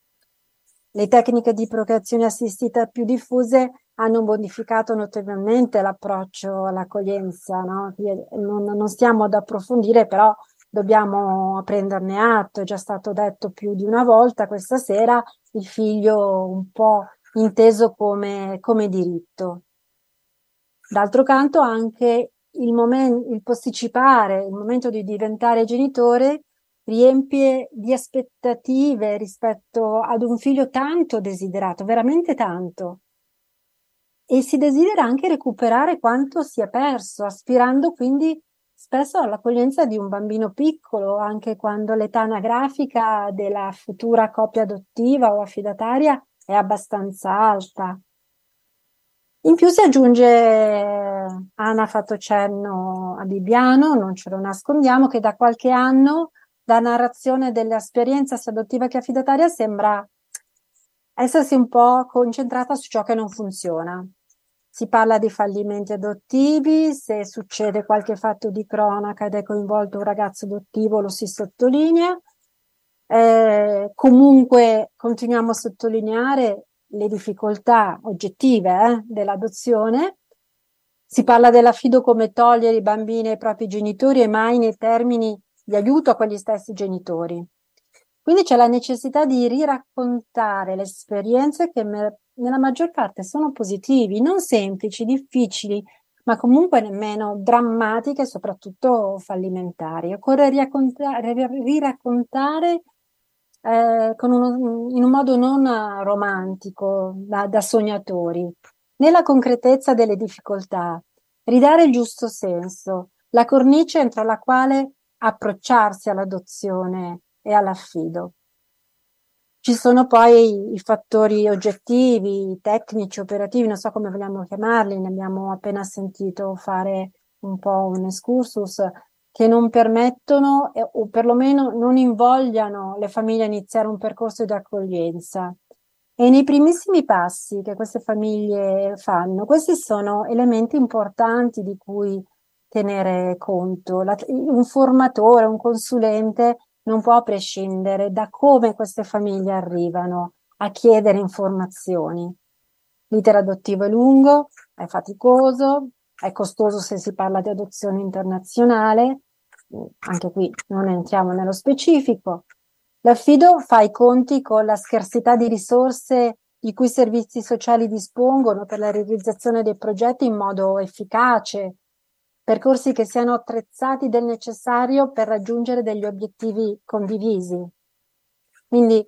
Le tecniche di procreazione assistita più diffuse hanno modificato notevolmente l'approccio all'accoglienza, no? Non, non stiamo ad approfondire, però dobbiamo prenderne atto. È già stato detto più di una volta questa sera, il figlio un po' inteso come, come diritto. D'altro canto anche il momento, il posticipare, il momento di diventare genitore riempie di aspettative rispetto ad un figlio tanto desiderato, veramente tanto. E si desidera anche recuperare quanto si è perso, aspirando quindi spesso all'accoglienza di un bambino piccolo, anche quando l'età anagrafica della futura coppia adottiva o affidataria è abbastanza alta. In più si aggiunge, Anna ha fatto cenno a Bibbiano, non ce lo nascondiamo, che da qualche anno la narrazione dell'esperienza sia adottiva che affidataria sembra essersi un po' concentrata su ciò che non funziona. Si parla di fallimenti adottivi, se succede qualche fatto di cronaca ed è coinvolto un ragazzo adottivo lo si sottolinea. Eh, comunque continuiamo a sottolineare le difficoltà oggettive eh, dell'adozione. Si parla dell'affido come togliere i bambini ai propri genitori e mai nei termini di aiuto a quegli stessi genitori. Quindi c'è la necessità di riraccontare le esperienze che me, nella maggior parte sono positivi, non semplici, difficili, ma comunque nemmeno drammatiche, soprattutto fallimentari. Occorre riraccontare, riraccontare eh, con uno, in un modo non romantico, da, da sognatori, nella concretezza delle difficoltà, ridare il giusto senso, la cornice entro la quale approcciarsi all'adozione e all'affido. Ci sono poi i fattori oggettivi, tecnici, operativi, non so come vogliamo chiamarli, ne abbiamo appena sentito fare un po' un excursus, che non permettono eh, o perlomeno non invogliano le famiglie a iniziare un percorso di accoglienza. E nei primissimi passi che queste famiglie fanno, questi sono elementi importanti di cui tenere conto. La, un formatore, un consulente non può prescindere da come queste famiglie arrivano a chiedere informazioni. L'iter adottivo è lungo, è faticoso, è costoso se si parla di adozione internazionale, anche qui non entriamo nello specifico. L'affido fa i conti con la scarsità di risorse di cui i servizi sociali dispongono per la realizzazione dei progetti in modo efficace, percorsi che siano attrezzati del necessario per raggiungere degli obiettivi condivisi. Quindi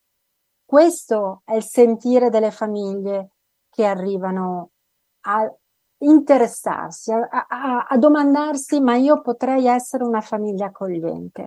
questo è il sentire delle famiglie che arrivano a interessarsi, a, a, a domandarsi: ma io potrei essere una famiglia accogliente?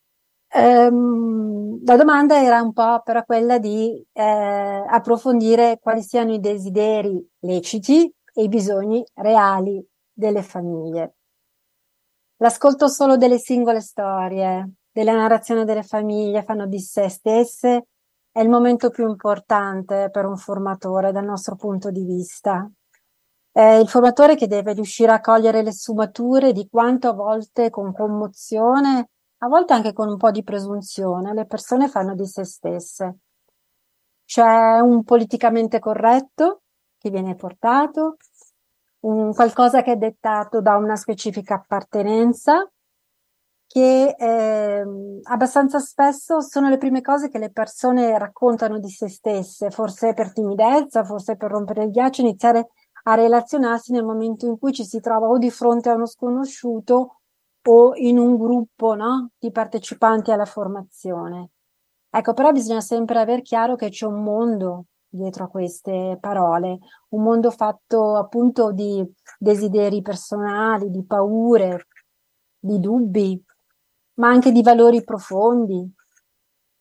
Ehm, la domanda era un po' però quella di eh, approfondire quali siano i desideri leciti e i bisogni reali delle famiglie. L'ascolto solo delle singole storie, delle narrazioni delle famiglie fanno di sé stesse è il momento più importante per un formatore dal nostro punto di vista. È il formatore che deve riuscire a cogliere le sfumature di quanto a volte con commozione, a volte anche con un po' di presunzione, le persone fanno di se stesse. C'è un politicamente corretto che viene portato, un qualcosa che è dettato da una specifica appartenenza, che eh, abbastanza spesso sono le prime cose che le persone raccontano di se stesse, forse per timidezza, forse per rompere il ghiaccio, iniziare a relazionarsi nel momento in cui ci si trova o di fronte a uno sconosciuto o in un gruppo, no, di partecipanti alla formazione. Ecco, però bisogna sempre aver chiaro che c'è un mondo dietro a queste parole, un mondo fatto appunto di desideri personali, di paure, di dubbi, ma anche di valori profondi,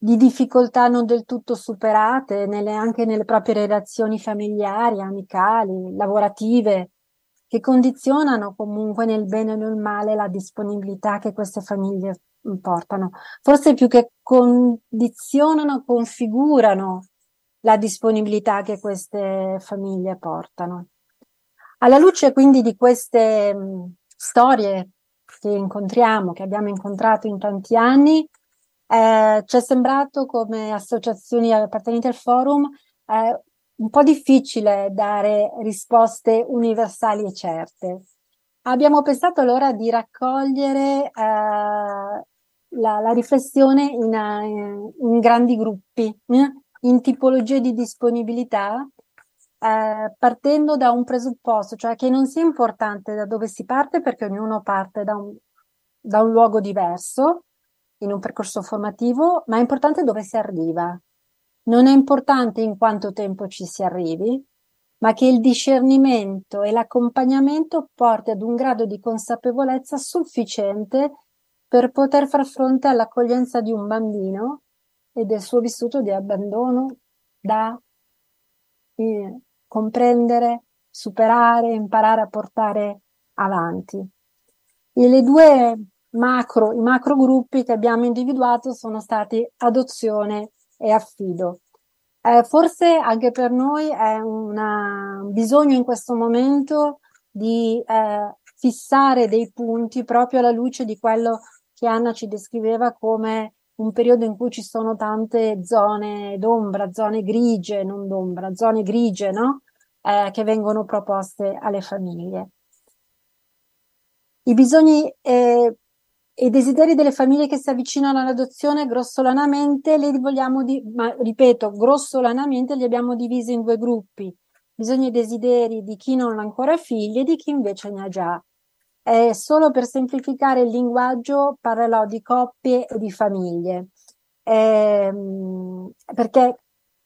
di difficoltà non del tutto superate, nelle, anche nelle proprie relazioni familiari, amicali, lavorative, che condizionano comunque nel bene o nel male la disponibilità che queste famiglie portano. Forse più che condizionano, configurano la disponibilità che queste famiglie portano. Alla luce quindi di queste mh, storie che incontriamo, che abbiamo incontrato in tanti anni, eh, ci è sembrato come associazioni appartenenti al forum eh, un po' difficile dare risposte universali e certe. Abbiamo pensato allora di raccogliere eh, la, la riflessione in, in grandi gruppi, eh, in tipologie di disponibilità, eh, partendo da un presupposto, cioè che non sia importante da dove si parte, perché ognuno parte da un, da un luogo diverso in un percorso formativo, ma è importante dove si arriva. Non è importante in quanto tempo ci si arrivi, ma che il discernimento e l'accompagnamento porti ad un grado di consapevolezza sufficiente per poter far fronte all'accoglienza di un bambino e del suo vissuto di abbandono da eh, comprendere, superare, imparare a portare avanti. E le due macro, i macro gruppi che abbiamo individuato sono stati adozione e affido. Eh, forse anche per noi è un bisogno in questo momento di eh, fissare dei punti proprio alla luce di quello che Anna ci descriveva come un periodo in cui ci sono tante zone d'ombra, zone grigie, non d'ombra, zone grigie, no? Eh, che vengono proposte alle famiglie. I bisogni eh, e i desideri delle famiglie che si avvicinano all'adozione grossolanamente li vogliamo, di, ma ripeto, grossolanamente li abbiamo divisi in due gruppi: bisogni e desideri di chi non ha ancora figli e di chi invece ne ha già. Eh, solo per semplificare il linguaggio parlerò di coppie e di famiglie, eh, perché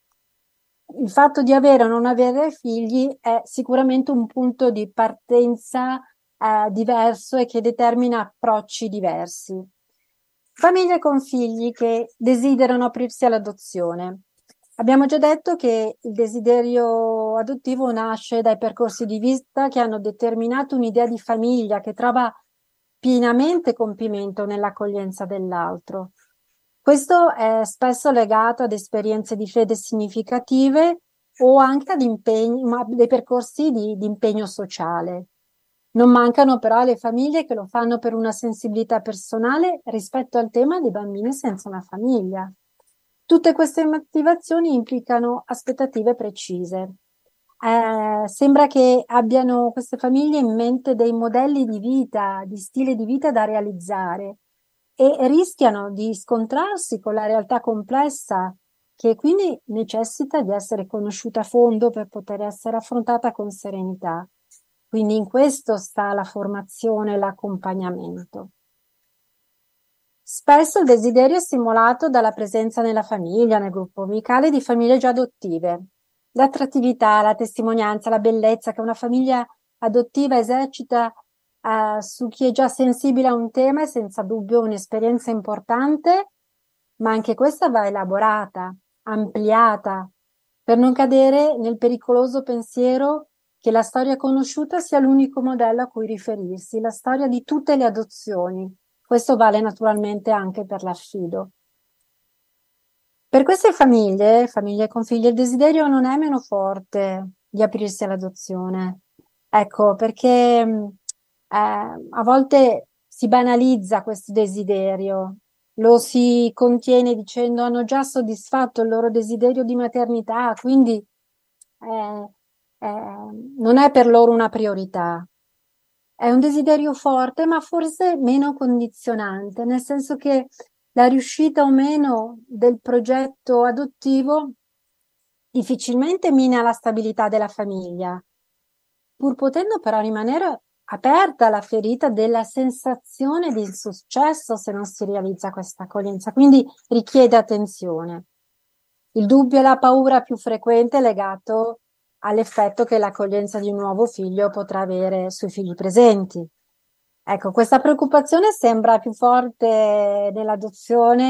il fatto di avere o non avere figli è sicuramente un punto di partenza eh, diverso e che determina approcci diversi. Famiglie con figli che desiderano aprirsi all'adozione. Abbiamo già detto che il desiderio adottivo nasce dai percorsi di vita che hanno determinato un'idea di famiglia che trova pienamente compimento nell'accoglienza dell'altro. Questo è spesso legato ad esperienze di fede significative o anche ad impegni, ma dei percorsi di, di impegno sociale. Non mancano però le famiglie che lo fanno per una sensibilità personale rispetto al tema dei bambini senza una famiglia. Tutte queste motivazioni implicano aspettative precise. Eh, sembra che abbiano queste famiglie in mente dei modelli di vita, di stile di vita da realizzare e rischiano di scontrarsi con la realtà complessa che quindi necessita di essere conosciuta a fondo per poter essere affrontata con serenità. Quindi in questo sta la formazione e l'accompagnamento. Spesso il desiderio è stimolato dalla presenza nella famiglia, nel gruppo amicale, di famiglie già adottive. L'attrattività, la testimonianza, la bellezza che una famiglia adottiva esercita eh, su chi è già sensibile a un tema è senza dubbio un'esperienza importante, ma anche questa va elaborata, ampliata, per non cadere nel pericoloso pensiero che la storia conosciuta sia l'unico modello a cui riferirsi, la storia di tutte le adozioni. Questo vale naturalmente anche per l'affido. Per queste famiglie, famiglie con figli, il desiderio non è meno forte di aprirsi all'adozione. Ecco, perché eh, a volte si banalizza questo desiderio, lo si contiene dicendo hanno già soddisfatto il loro desiderio di maternità, quindi eh, eh, non è per loro una priorità. È un desiderio forte, ma forse meno condizionante, nel senso che la riuscita o meno del progetto adottivo difficilmente mina la stabilità della famiglia, pur potendo però rimanere aperta la ferita della sensazione di insuccesso se non si realizza questa accoglienza, quindi richiede attenzione. Il dubbio e la paura più frequente è legato all'effetto che l'accoglienza di un nuovo figlio potrà avere sui figli presenti. Ecco, questa preoccupazione sembra più forte nell'adozione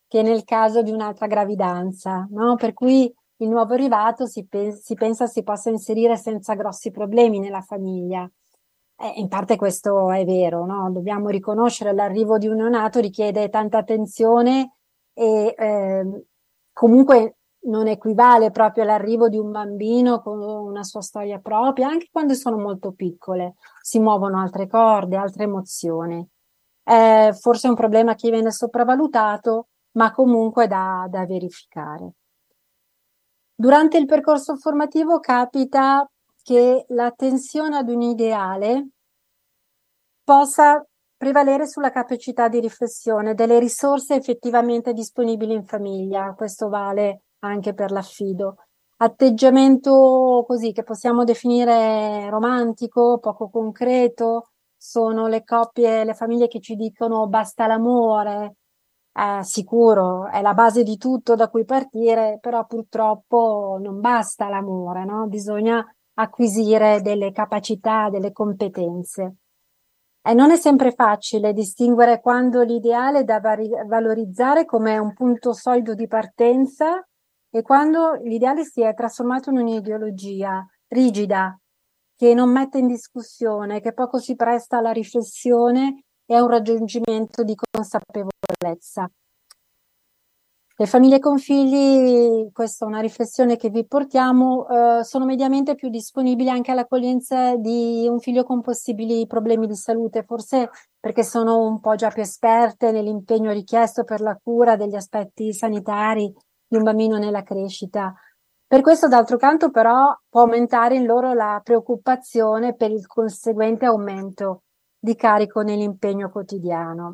che nel caso di un'altra gravidanza, no? Per cui il nuovo arrivato si, pe- si pensa si possa inserire senza grossi problemi nella famiglia. Eh, in parte questo è vero, no? Dobbiamo riconoscere l'arrivo di un neonato richiede tanta attenzione e ehm, comunque non equivale proprio all'arrivo di un bambino con una sua storia propria, anche quando sono molto piccole, si muovono altre corde, altre emozioni. È forse un problema che viene sopravvalutato, ma comunque da, da verificare. Durante il percorso formativo capita che l'attenzione ad un ideale possa prevalere sulla capacità di riflessione delle risorse effettivamente disponibili in famiglia. Questo vale anche per l'affido. Atteggiamento così che possiamo definire romantico, poco concreto, sono le coppie, le famiglie che ci dicono basta l'amore, eh, sicuro, è la base di tutto da cui partire, però purtroppo non basta l'amore, no? Bisogna acquisire delle capacità, delle competenze. E non è sempre facile distinguere quando l'ideale è da vari- valorizzare come un punto solido di partenza e quando l'ideale si è trasformato in un'ideologia rigida, che non mette in discussione, che poco si presta alla riflessione e a un raggiungimento di consapevolezza. Le famiglie con figli, questa è una riflessione che vi portiamo, eh, sono mediamente più disponibili anche all'accoglienza di un figlio con possibili problemi di salute, forse perché sono un po' già più esperte nell'impegno richiesto per la cura degli aspetti sanitari di un bambino nella crescita. Per questo, d'altro canto, però, può aumentare in loro la preoccupazione per il conseguente aumento di carico nell'impegno quotidiano.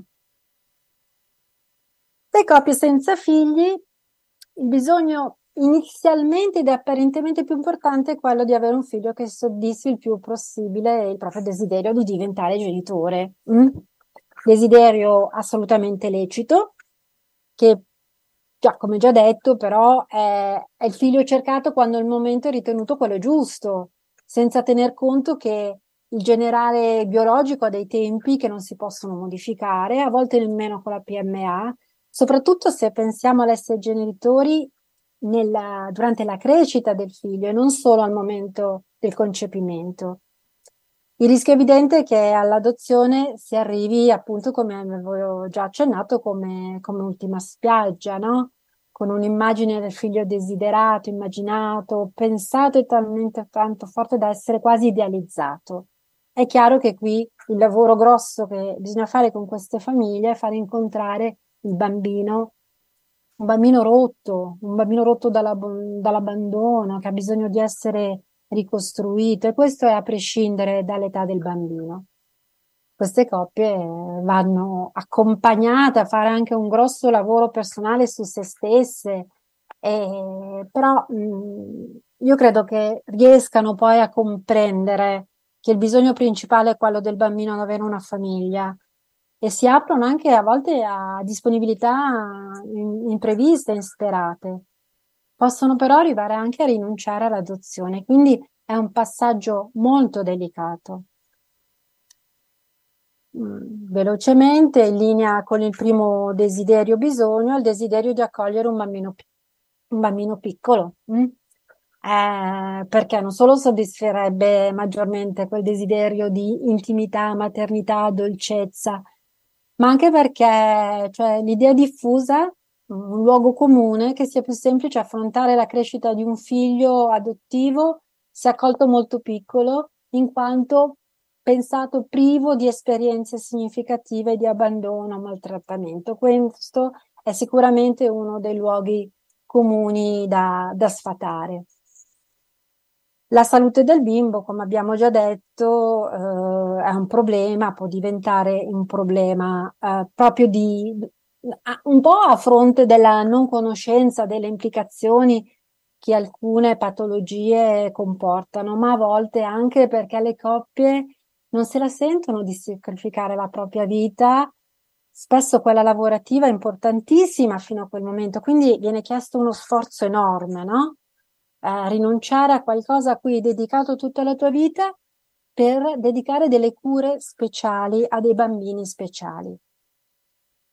Le coppie senza figli, il bisogno inizialmente ed apparentemente più importante è quello di avere un figlio che soddisfi il più possibile il proprio desiderio di diventare genitore. Mm? Desiderio assolutamente lecito, che già, come già detto, però è, è il figlio cercato quando il momento è ritenuto quello giusto, senza tener conto che il generale biologico ha dei tempi che non si possono modificare, a volte nemmeno con la P M A, soprattutto se pensiamo all'essere genitori nella, durante la crescita del figlio e non solo al momento del concepimento. Il rischio evidente è che all'adozione si arrivi, appunto, come avevo già accennato, come, come ultima spiaggia, no? Con un'immagine del figlio desiderato, immaginato, pensato e talmente tanto forte da essere quasi idealizzato. È chiaro che qui il lavoro grosso che bisogna fare con queste famiglie è far incontrare il bambino, un bambino rotto, un bambino rotto dalla- dall'abbandono, che ha bisogno di essere ricostruito, e questo è a prescindere dall'età del bambino. Queste coppie vanno accompagnate a fare anche un grosso lavoro personale su se stesse, e, però mh, io credo che riescano poi a comprendere che il bisogno principale è quello del bambino ad avere una famiglia e si aprono anche a volte a disponibilità in- impreviste, insperate. Possono però arrivare anche a rinunciare all'adozione, quindi è un passaggio molto delicato. Mm, Velocemente, in linea con il primo desiderio bisogno, il desiderio di accogliere un bambino, pi- un bambino piccolo, mm? Eh, perché non solo soddisferebbe maggiormente quel desiderio di intimità, maternità, dolcezza, ma anche perché, cioè, l'idea diffusa, un luogo comune, che sia più semplice affrontare la crescita di un figlio adottivo se accolto molto piccolo, in quanto pensato privo di esperienze significative di abbandono o maltrattamento. Questo è sicuramente uno dei luoghi comuni da, da sfatare. La salute del bimbo, come abbiamo già detto, eh, è un problema, può diventare un problema eh, proprio di un po' a fronte della non conoscenza delle implicazioni che alcune patologie comportano, ma a volte anche perché le coppie non se la sentono di sacrificare la propria vita, spesso quella lavorativa è importantissima fino a quel momento, quindi viene chiesto uno sforzo enorme, no? Eh, rinunciare a qualcosa a cui hai dedicato tutta la tua vita per dedicare delle cure speciali a dei bambini speciali.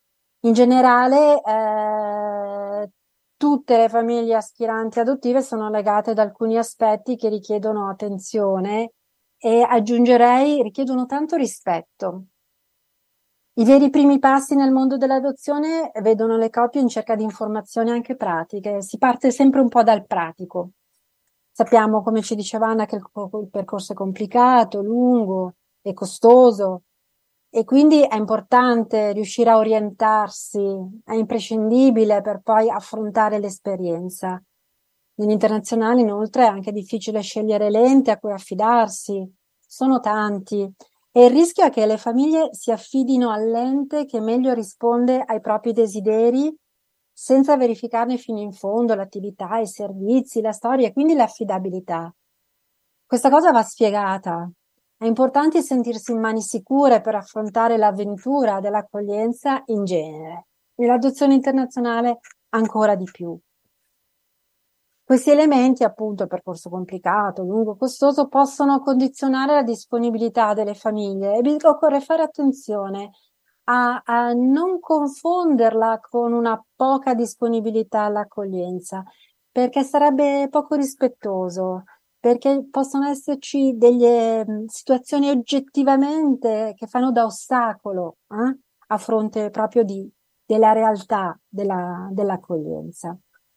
In generale, eh, tutte le famiglie aspiranti adottive sono legate ad alcuni aspetti che richiedono attenzione e aggiungerei richiedono tanto rispetto. I veri primi passi nel mondo dell'adozione vedono le coppie in cerca di informazioni anche pratiche. Si parte sempre un po' dal pratico. Sappiamo, come ci diceva Anna, che il, il percorso è complicato, lungo e costoso e quindi è importante riuscire a orientarsi, è imprescindibile per poi affrontare l'esperienza. Nell'internazionale, inoltre, è anche difficile scegliere l'ente a cui affidarsi. Sono tanti. E il rischio è che le famiglie si affidino all'ente che meglio risponde ai propri desideri senza verificarne fino in fondo l'attività, i servizi, la storia e quindi l'affidabilità. Questa cosa va spiegata. È importante sentirsi in mani sicure per affrontare l'avventura dell'accoglienza in genere e l'adozione internazionale ancora di più. Questi elementi, appunto, percorso complicato, lungo, costoso, possono condizionare la disponibilità delle famiglie e occorre fare attenzione a, a non confonderla con una poca disponibilità all'accoglienza, perché sarebbe poco rispettoso, perché possono esserci delle mh, situazioni oggettivamente che fanno da ostacolo eh, a fronte proprio di, della realtà della, dell'accoglienza.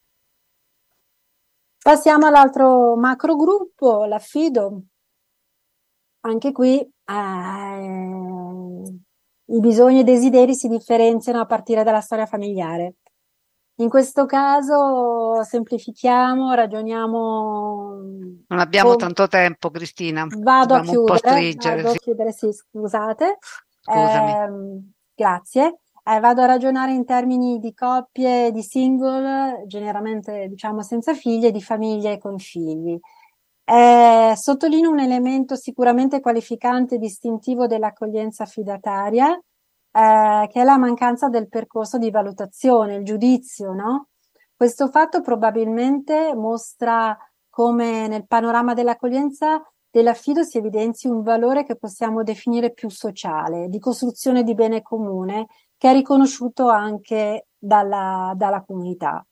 Passiamo all'altro macro gruppo, l'affido. Anche qui eh, i bisogni e i desideri si differenziano a partire dalla storia familiare. In questo caso semplifichiamo, ragioniamo. Non abbiamo con... tanto tempo, Cristina. Vado a Dobbiamo un po' chiudere, stringere. vado Sì. a chiudere, sì, scusate. Scusami. Eh, grazie. Eh, vado a ragionare in termini di coppie, di single, generalmente diciamo senza figli, e di famiglie con figli. Eh, sottolineo un elemento sicuramente qualificante e distintivo dell'accoglienza affidataria, eh, che è la mancanza del percorso di valutazione, il giudizio, no? Questo fatto probabilmente mostra come nel panorama dell'accoglienza dell'affido si evidenzi un valore che possiamo definire più sociale, di costruzione di bene comune, che è riconosciuto anche dalla, dalla comunità.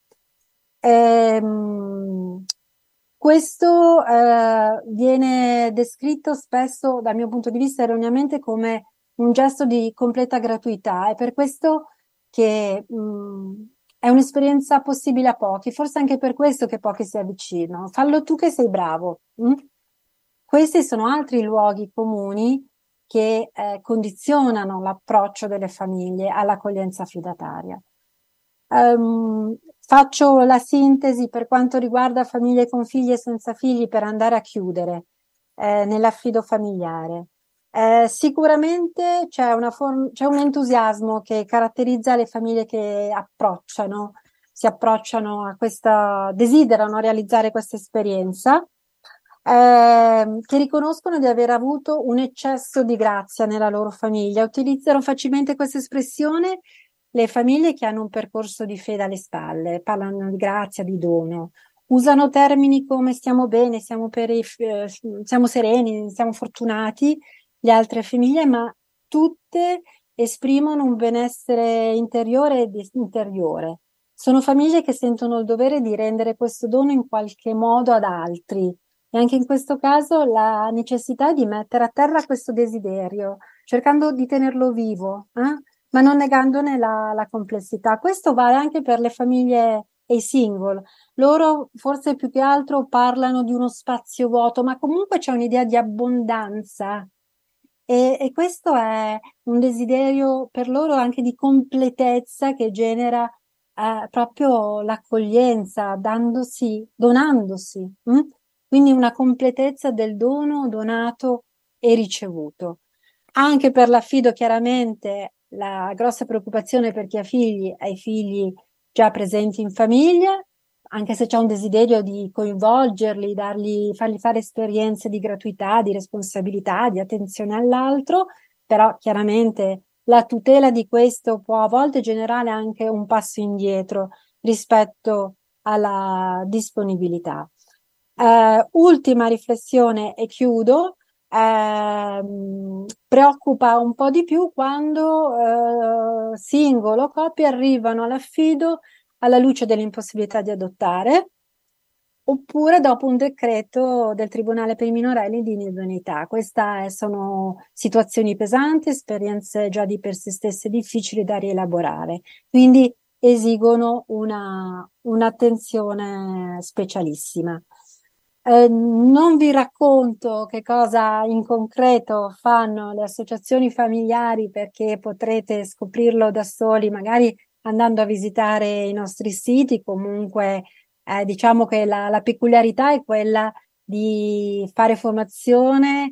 Ehm, questo eh, viene descritto spesso, dal mio punto di vista, erroneamente come un gesto di completa gratuità. È per questo che mh, è un'esperienza possibile a pochi, forse anche per questo che pochi si avvicinano. Fallo tu che sei bravo. Mh? Questi sono altri luoghi comuni che eh, condizionano l'approccio delle famiglie all'accoglienza affidataria. Um, faccio la sintesi per quanto riguarda famiglie con figli e senza figli per andare a chiudere eh, nell'affido familiare. Eh, sicuramente c'è, una form- c'è un entusiasmo che caratterizza le famiglie che approcciano, si approcciano a questa, desiderano realizzare questa esperienza. Eh, che riconoscono di aver avuto un eccesso di grazia nella loro famiglia. Utilizzano facilmente questa espressione le famiglie che hanno un percorso di fede alle spalle, parlano di grazia, di dono. Usano termini come stiamo bene, siamo, per i, eh, siamo sereni, siamo fortunati, le altre famiglie, ma tutte esprimono un benessere interiore e interiore. Sono famiglie che sentono il dovere di rendere questo dono in qualche modo ad altri. E anche in questo caso la necessità di mettere a terra questo desiderio, cercando di tenerlo vivo, eh? ma non negandone la, la complessità. Questo vale anche per le famiglie e i single. Loro forse più che altro parlano di uno spazio vuoto, ma comunque c'è un'idea di abbondanza. E, e questo è un desiderio per loro anche di completezza che genera eh, proprio l'accoglienza, dandosi, donandosi. Hm? Quindi una completezza del dono donato e ricevuto. Anche per l'affido, chiaramente, la grossa preoccupazione per chi ha figli è i figli già presenti in famiglia, anche se c'è un desiderio di coinvolgerli, dargli, fargli fare esperienze di gratuità, di responsabilità, di attenzione all'altro, però chiaramente la tutela di questo può a volte generare anche un passo indietro rispetto alla disponibilità. Uh, ultima riflessione e chiudo. Ehm, preoccupa un po' di più quando eh, singolo o coppie arrivano all'affido alla luce dell'impossibilità di adottare, oppure dopo un decreto del Tribunale per i minorenni di inidoneità. Queste sono situazioni pesanti, esperienze già di per sé stesse difficili da rielaborare, quindi esigono una, un'attenzione specialissima. Eh, non vi racconto che cosa in concreto fanno le associazioni familiari, perché potrete scoprirlo da soli, magari andando a visitare i nostri siti. Comunque eh, diciamo che la, la peculiarità è quella di fare formazione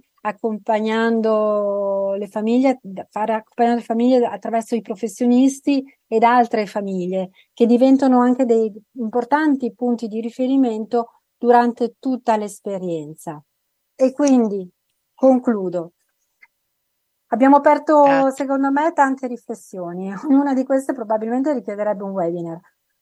accompagnando le famiglie, fare accompagnando le famiglie attraverso i professionisti ed altre famiglie, che diventano anche dei importanti punti di riferimento durante tutta l'esperienza. E quindi concludo. Abbiamo aperto, Grazie. secondo me, tante riflessioni. Ognuna di queste probabilmente richiederebbe un webinar.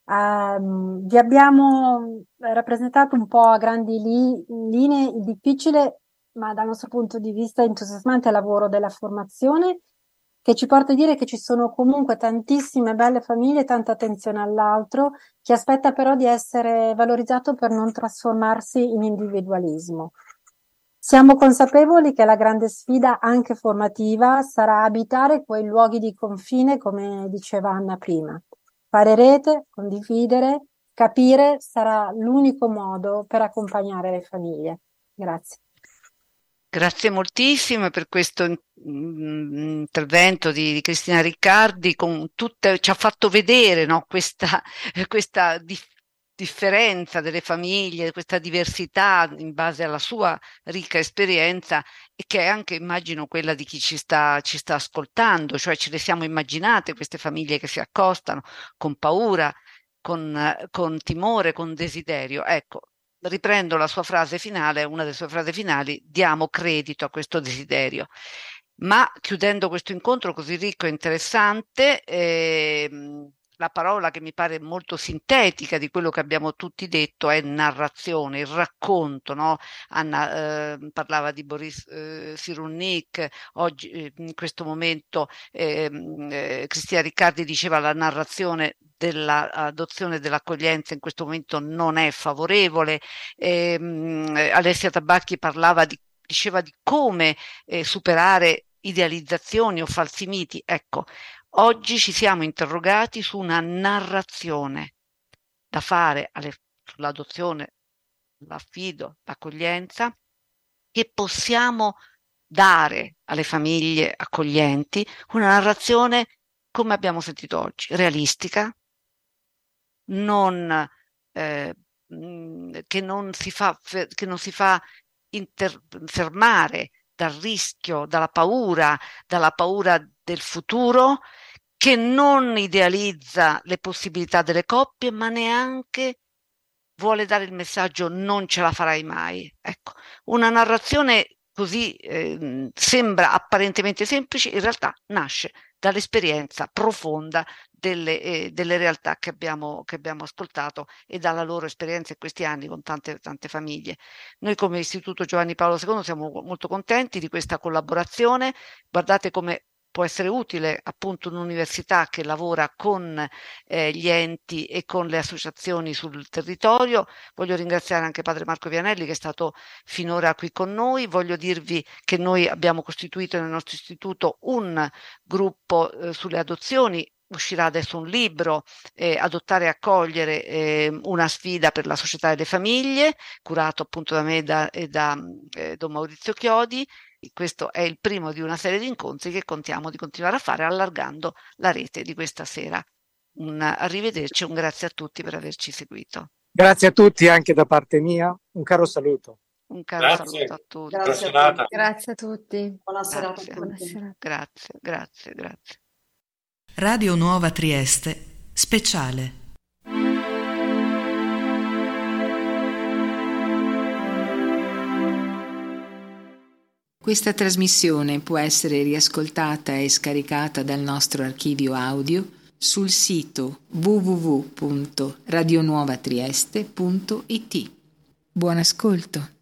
Um, vi abbiamo rappresentato un po' a grandi li- linee il difficile, ma dal nostro punto di vista entusiasmante lavoro della formazione, che ci porta a dire che ci sono comunque tantissime belle famiglie, tanta attenzione all'altro, che aspetta però di essere valorizzato per non trasformarsi in individualismo. Siamo consapevoli che la grande sfida, anche formativa, sarà abitare quei luoghi di confine, come diceva Anna prima. Fare rete, condividere, capire sarà l'unico modo per accompagnare le famiglie. Grazie. Grazie moltissimo per questo mm, intervento di, di Cristina Riccardi, con tutte, ci ha fatto vedere, no, questa, questa dif- differenza delle famiglie, questa diversità in base alla sua ricca esperienza, e che è anche, immagino, quella di chi ci sta, ci sta ascoltando, cioè ce le siamo immaginate queste famiglie che si accostano con paura, con, con timore, con desiderio. Ecco, riprendo la sua frase finale, una delle sue frasi finali: diamo credito a questo desiderio. Ma chiudendo questo incontro così ricco e interessante, ehm, la parola che mi pare molto sintetica di quello che abbiamo tutti detto è narrazione, il racconto, no? Anna eh, parlava di Boris eh, Cyrulnik, oggi eh, in questo momento eh, eh, Cristina Riccardi diceva la narrazione dell'adozione e dell'accoglienza in questo momento non è favorevole. Eh, Alessia Tabacchi parlava di, diceva di come eh, superare idealizzazioni o falsi miti. Ecco, oggi ci siamo interrogati su una narrazione da fare alle, sull'adozione, l'affido, l'accoglienza, che possiamo dare alle famiglie accoglienti, una narrazione, come abbiamo sentito oggi, realistica, non, eh, che non si fa, che non si fa inter- fermare dal rischio, dalla paura, dalla paura del futuro, che non idealizza le possibilità delle coppie, ma neanche vuole dare il messaggio non ce la farai mai. Ecco, una narrazione così eh, sembra apparentemente semplice, in realtà nasce dall'esperienza profonda delle, eh, delle realtà che abbiamo, che abbiamo ascoltato e dalla loro esperienza in questi anni con tante, tante famiglie. Noi come Istituto Giovanni Paolo secondo siamo molto contenti di questa collaborazione. Guardate come può essere utile appunto un'università che lavora con eh, gli enti e con le associazioni sul territorio. Voglio ringraziare anche padre Marco Vianelli che è stato finora qui con noi. Voglio dirvi che noi abbiamo costituito nel nostro istituto un gruppo eh, sulle adozioni. Uscirà adesso un libro, eh, Adottare e accogliere, eh, una sfida per la società e le famiglie, curato appunto da me e da, e da eh, Don Maurizio Chiodi. Questo è il primo di una serie di incontri che contiamo di continuare a fare allargando la rete di questa sera. Un arrivederci, un grazie a tutti per averci seguito. Grazie a tutti anche da parte mia, un caro saluto. Un caro grazie. Saluto a tutti. Grazie a tutti. Grazie a tutti. Buona serata grazie. a tutti. Grazie, grazie, grazie. Radio Nuova Trieste, speciale. Questa trasmissione può essere riascoltata e scaricata dal nostro archivio audio sul sito w w w punto radionuovatrieste punto i t. Buon ascolto.